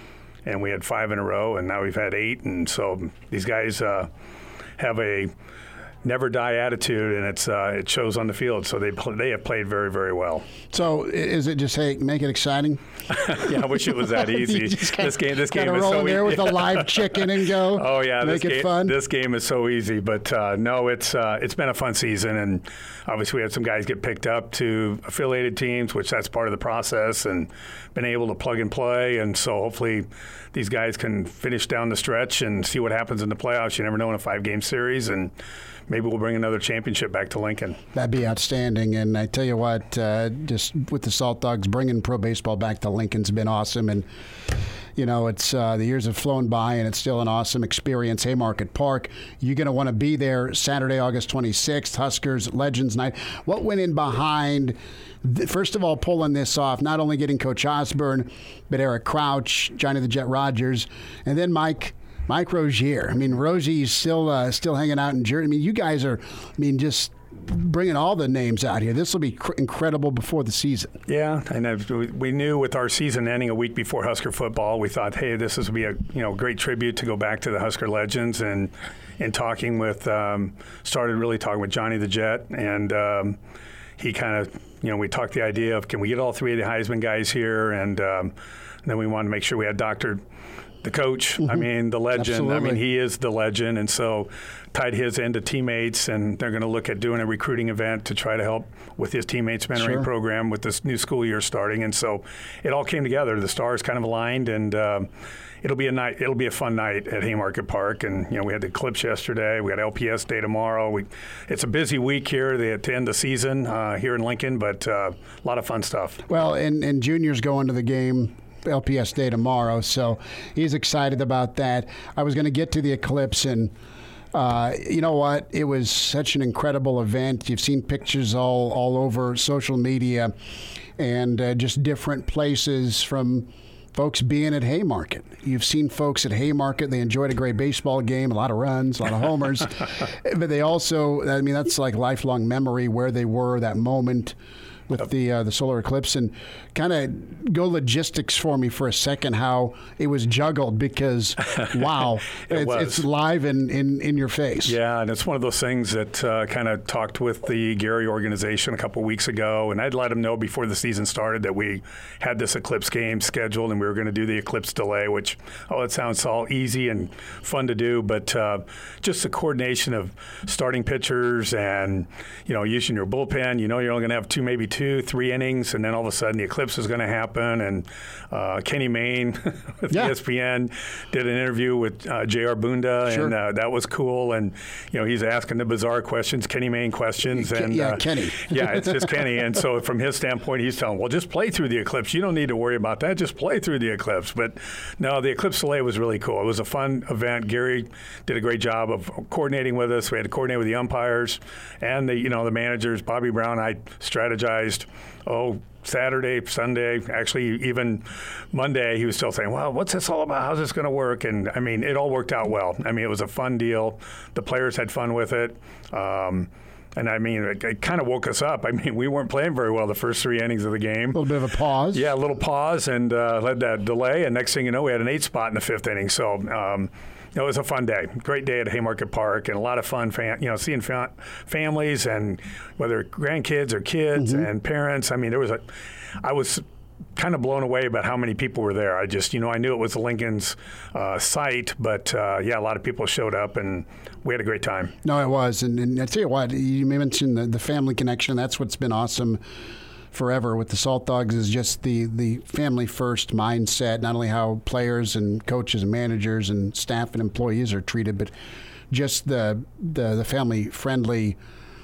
and we had five in a row, and now we've had eight. And so these guys uh, have a never die attitude, and it's uh, it shows on the field. So they pl- they have played very, very well. So is it just, hey, make it exciting? Yeah, I wish it was that easy. This game, this game is roll so in there easy. with a live chicken and go. Oh yeah, make this it game, fun. This game is so easy, but uh, no, it's uh, it's been a fun season, and obviously we had some guys get picked up to affiliated teams, which that's part of the process, and been able to plug and play, and so hopefully these guys can finish down the stretch and see what happens in the playoffs. You never know in a five-game series, and maybe we'll bring another championship back to Lincoln. That'd be outstanding. And I tell you what, uh, just with the Salt Dogs, bringing pro baseball back to Lincoln's been awesome. And, you know, it's uh, the years have flown by, and it's still an awesome experience. Haymarket Park, you're going to want to be there Saturday, August twenty-sixth, Huskers Legends Night. What went in behind, first of all, pulling this off, not only getting Coach Osborne, but Eric Crouch, Johnny the Jet Rogers, and then Mike Mike Rozier. I mean, Rosie's still uh, still hanging out in Jersey. I mean, you guys are, I mean, just bringing all the names out here. This will be cr- incredible before the season. Yeah, and we knew with our season ending a week before Husker football, we thought, hey, this would be a you know great tribute to go back to the Husker legends. And in talking with, um, started really talking with Johnny the Jet, and um, he kind of, you know, we talked the idea of, can we get all three of the Heisman guys here? And, um, and then we wanted to make sure we had Doctor the coach, mm-hmm. I mean, the legend. Absolutely. I mean, he is the legend. And so tied his end to teammates, and they're going to look at doing a recruiting event to try to help with his teammates mentoring Sure. program with this new school year starting. And so it all came together. The stars kind of aligned, and um, it'll be a night. It'll be a fun night at Haymarket Park. And, you know, we had the Eclipse yesterday. We got L P S Day tomorrow. We, it's a busy week here to, to end the season uh, here in Lincoln, but uh, a lot of fun stuff. Well, and, and Junior's going to the game L P S Day tomorrow, so he's excited about that. I was going to get to the Eclipse, and uh, you know what? It was such an incredible event. You've seen pictures all, all over social media, and uh, just different places from folks being at Haymarket. You've seen folks at Haymarket. They enjoyed a great baseball game, a lot of runs, a lot of homers. But they also, I mean, that's like lifelong memory where they were, that moment with the uh, the solar eclipse. And kind of go logistics for me for a second, how it was juggled, because wow, it it's, was. it's live in, in, in your face. Yeah, and it's one of those things that uh, kind of talked with the Gary organization a couple weeks ago, and I'd let them know before the season started that we had this eclipse game scheduled, and we were going to do the eclipse delay, which, oh, it sounds all easy and fun to do, but uh, just the coordination of starting pitchers and, you know, using your bullpen. You know you're only going to have two, maybe two, three innings, and then all of a sudden the eclipse is going to happen. And uh, Kenny Mayne with yeah. E S P N did an interview with uh, J R Bunda, sure. and uh, that was cool. And, you know, he's asking the bizarre questions, Kenny Mayne questions. And, yeah, uh, Kenny. yeah, it's just Kenny. And so from his standpoint, he's telling, well, just play through the eclipse. You don't need to worry about that. Just play through the eclipse. But no, the eclipse delay was really cool. It was a fun event. Gary did a great job of coordinating with us. We had to coordinate with the umpires and the, you know, the managers. Bobby Brown, I strategized, oh, Saturday, Sunday, actually even Monday, he was still saying, well, what's this all about? How's this going to work? And, I mean, it all worked out well. I mean, it was a fun deal. The players had fun with it. Um, and, I mean, it, it kind of woke us up. I mean, we weren't playing very well the first three innings of the game. A little bit of a pause. Yeah, a little pause, and uh, led that delay. And next thing you know, we had an eight spot in the fifth inning. So, um, it was a fun day. Great day at Haymarket Park, and a lot of fun, fam- you know, seeing fa- families, and whether grandkids or kids mm-hmm. and parents. I mean, there was a – I was kind of blown away about how many people were there. I just, you know, I knew it was Lincoln's uh, site, but, uh, yeah, a lot of people showed up, and we had a great time. No, it was. And, and I tell you what, you mentioned the, the family connection. That's what's been awesome forever with the Salt Dogs, is just the, the family first mindset, not only how players and coaches and managers and staff and employees are treated, but just the the, the family friendly,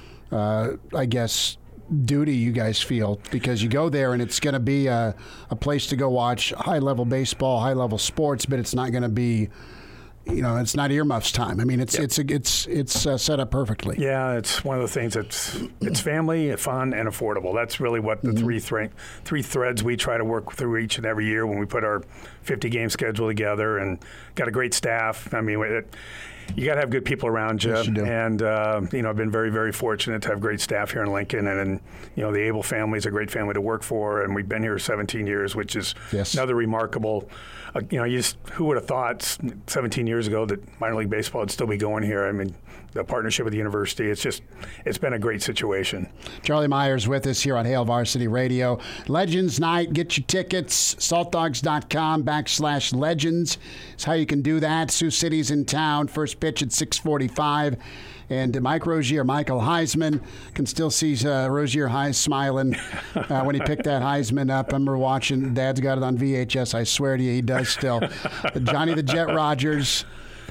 uh, I guess, duty you guys feel, because you go there and it's going to be a, a place to go watch high level baseball, high level sports, but it's not going to be, you know, it's not earmuffs time. I mean, it's yep. it's it's it's uh, set up perfectly. Yeah, it's one of the things that's it's family, fun, and affordable. That's really what the mm-hmm. three thre- three threads we try to work through each and every year when we put our fifty game schedule together, and got a great staff. I mean, it, you got to have good people around you. Yes, you do. And, uh, you know, I've been very, very fortunate to have great staff here in Lincoln. And, and, you know, the Abel family is a great family to work for. And we've been here seventeen years, which is yes. another remarkable, uh, you know, you just, who would have thought seventeen years ago that minor league baseball would still be going here? I mean, the partnership with the university, it's just, it's been a great situation. Charlie Myers with us here on Hail Varsity Radio. Legends Night, get your tickets, saltdogs.com backslash legends is how you can do that. Sioux City's in town, first pitch at six forty-five. And Mike Rozier, Michael Heisman, can still see uh, Rozier High smiling uh, when he picked that Heisman up. I remember watching, Dad's got it on V H S, I swear to you, he does still. Johnny the Jet Rogers,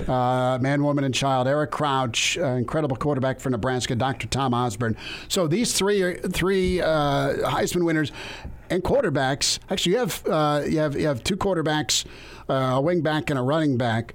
uh, man, woman, and child. Eric Crouch, uh, incredible quarterback for Nebraska. Doctor Tom Osborne. So these three are, three uh, Heisman winners and quarterbacks. Actually, you have uh, you have you have two quarterbacks, uh, a wing back and a running back.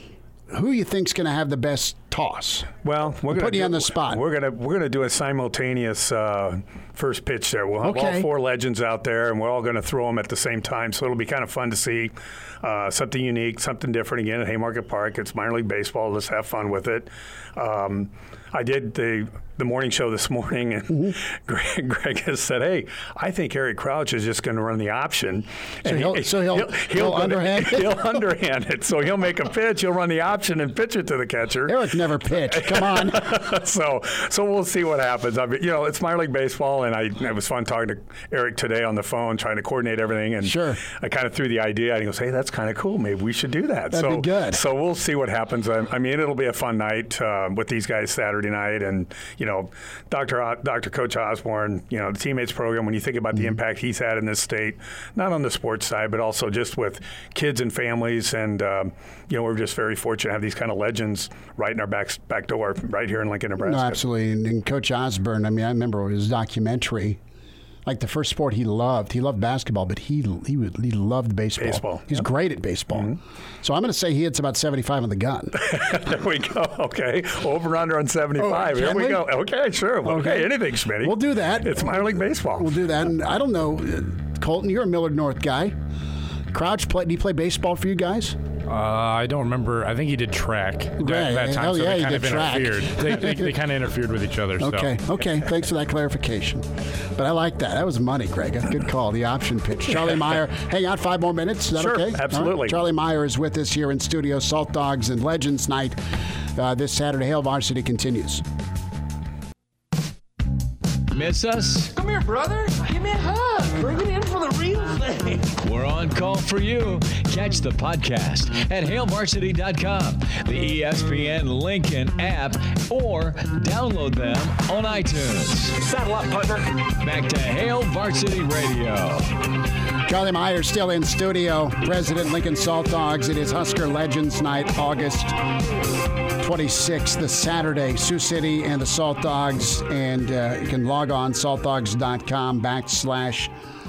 Who you think's going to have the best toss? Well, we're going put you on the spot. We're going to we're going to do a simultaneous uh, first pitch there. We'll have okay. all four legends out there, and we're all going to throw them at the same time. So it'll be kind of fun to see uh, something unique, something different again at Haymarket Park. It's minor league baseball. Let's have fun with it. Um, I did the the morning show this morning, and mm-hmm. Greg, Greg has said, "Hey, I think Eric Crouch is just going to run the option, so and he'll, he, so he'll, he'll, he'll, he'll underhand it. He'll underhand it. So he'll make a pitch, he'll run the option, and pitch it to the catcher." Eric never pitched. Come on. so so we'll see what happens. I mean, you know, it's minor league baseball, and I it was fun talking to Eric today on the phone, trying to coordinate everything. And sure. I kind of threw the idea. I goes, "Hey, that's kind of cool. Maybe we should do that." That'd so, be good. So we'll see what happens. I, I mean, it'll be a fun night uh, with these guys Saturday night, and you know, Doctor O- Doctor Coach Osborne, you know, the teammates program. When you think about the impact he's had in this state, not on the sports side, but also just with kids and families, and um, you know, we're just very fortunate to have these kind of legends right in our back back door, right here in Lincoln, Nebraska. No, absolutely. And, and Coach Osborne, I mean, I remember his documentary. Like the first sport he loved, he loved basketball, but he he would, he loved baseball. Baseball. He's yep. great at baseball. Mm-hmm. So I'm going to say he hits about seventy-five on the gun. There we go. Okay, over under on seventy-five. Oh, Here we, we go. Okay, sure. Okay, okay. Anything, Schmitty. We'll do that. It's minor league baseball. We'll do that. And I don't know, Colton, you're a Millard North guy. Crouch, play, did he play baseball for you guys? Uh, I don't remember. I think he did track that, right. that time, Hell so yeah, they kind he of did interfered. track. they they, they kind of interfered with each other. Okay, so. okay. Thanks for that clarification. But I like that. That was money, Greg. Good call. The option pitch. Charlie Meyer, hang out five more minutes. Is that sure, okay? Absolutely. Right. Charlie Meyer is with us here in studio. Salt Dogs and Legends Night uh, this Saturday. Hail Varsity continues. Miss us? Come here, brother. Give me a hug. Bring it in for the real thing. We're on call for you. Catch the podcast at hail varsity dot com, the E S P N Lincoln app, or download them on iTunes. Saddle up, partner. Back to Hail Varsity Radio. Charlie Meyer still in studio. President Lincoln Salt Dogs. It is Husker Legends Night, August twenty-sixth, the Saturday. Sioux City and the Salt Dogs. And uh, you can log on saltdogs.com backslash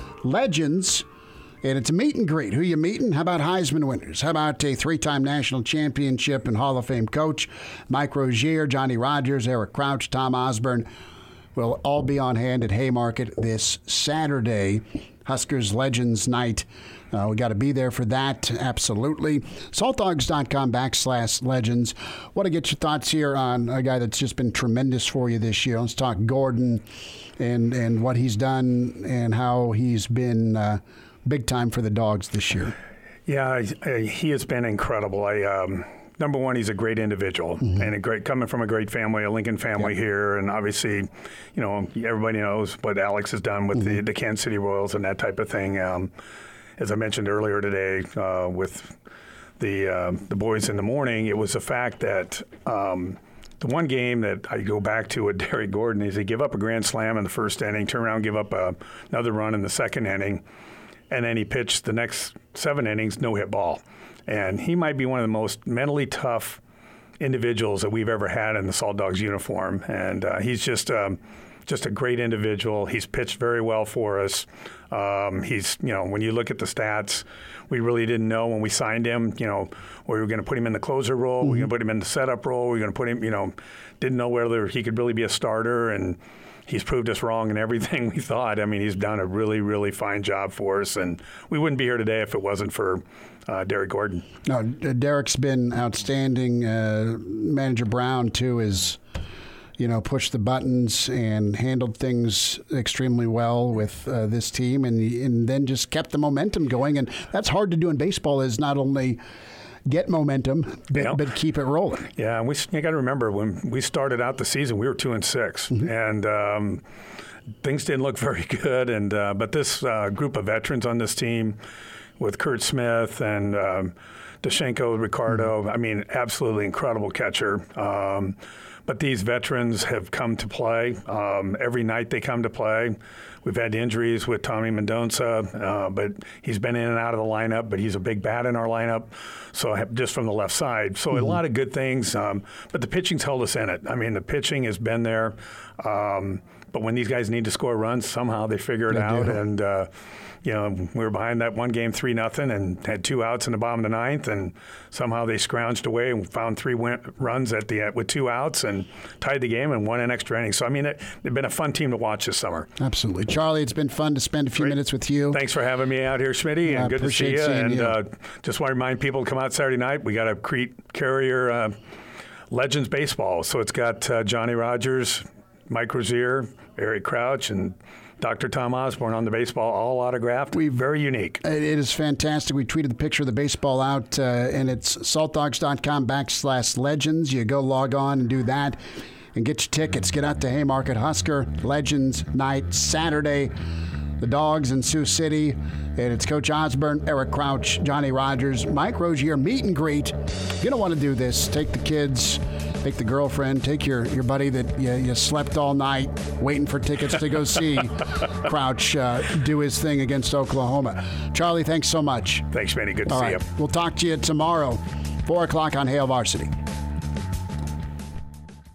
legends. And it's a meet and greet. Who you meeting? How about Heisman winners? How about a three-time national championship and Hall of Fame coach Mike Rozier, Johnny Rogers, Eric Crouch, Tom Osborne will all be on hand at Haymarket this Saturday. Huskers Legends Night. Uh, we got to be there for that, absolutely. saltdogs.com backslash legends. Want to get your thoughts here on a guy that's just been tremendous for you this year. Let's talk Gordon and, and what he's done and how he's been uh, big time for the Dogs this year. Yeah, he has been incredible. I um, number one, he's a great individual mm-hmm. and a great coming from a great family, a Lincoln family yep. here, and obviously, you know, everybody knows what Alex has done with mm-hmm. the, the Kansas City Royals and that type of thing. Um, as I mentioned earlier today, uh, with the uh, the boys in the morning, it was the fact that um, the one game that I go back to with Derek Gordon is he give up a grand slam in the first inning, turn around, give up a, another run in the second inning, and then he pitched the next seven innings, no hit ball. And he might be one of the most mentally tough individuals that we've ever had in the Salt Dogs uniform. And uh, he's just um, just a great individual. He's pitched very well for us. Um, he's, you know, when you look at the stats, we really didn't know when we signed him, you know, we were going to put him in the closer role, mm-hmm. we were going to put him in the setup role, we were going to put him, you know, didn't know whether he could really be a starter. And he's proved us wrong in everything we thought. I mean, he's done a really, really fine job for us, and we wouldn't be here today if it wasn't for uh, Derek Gordon. No, Derek's been outstanding. Uh, Manager Brown, too, is, you know, pushed the buttons and handled things extremely well with uh, this team, and and then just kept the momentum going. And that's hard to do in baseball, is not only get momentum, but, yeah. but keep it rolling. Yeah, and we you got to remember, when we started out the season, we were two and six, mm-hmm. and um, things didn't look very good. And uh, but this uh, group of veterans on this team, with Kurt Smith and um, Dashenko, Ricardo, mm-hmm. I mean, absolutely incredible catcher. Um, But these veterans have come to play. Um, every night they come to play. We've had injuries with Tommy Mendonça, uh, but he's been in and out of the lineup, but he's a big bat in our lineup, so just from the left side. So mm-hmm. a lot of good things, um, but the pitching's held us in it. I mean, the pitching has been there, um, but when these guys need to score runs, somehow they figure it they out. Do. And, uh, you know, we were behind that one game three nothing and had two outs in the bottom of the ninth, and somehow they scrounged away and found three win- runs at the with two outs and tied the game and won an extra inning. So, I mean, it, they've been a fun team to watch this summer. Absolutely. Charlie, it's been fun to spend a few Great. minutes with you. Thanks for having me out here, Schmitty, and uh, good to see you. And you. Uh, just want to remind people to come out Saturday night. We got a Crete Carrier uh, Legends Baseball. So it's got uh, Johnny Rogers, Mike Rozier, Eric Crouch, and Doctor Tom Osborne on the baseball, all autographed. We very unique. It is fantastic. We tweeted the picture of the baseball out, uh, and it's saltdogs.com backslash legends. You go log on and do that and get your tickets. Get out to Haymarket Husker Legends Night Saturday. The Dogs in Sioux City, and it's Coach Osborne, Eric Crouch, Johnny Rogers, Mike Rozier, meet and greet. You're going to want to do this. Take the kids, take the girlfriend, take your, your buddy that you, you slept all night waiting for tickets to go see Crouch uh, do his thing against Oklahoma. Charlie, thanks so much. Thanks, Manny. Good to all see right. you. We'll talk to you tomorrow, four o'clock on Hail Varsity.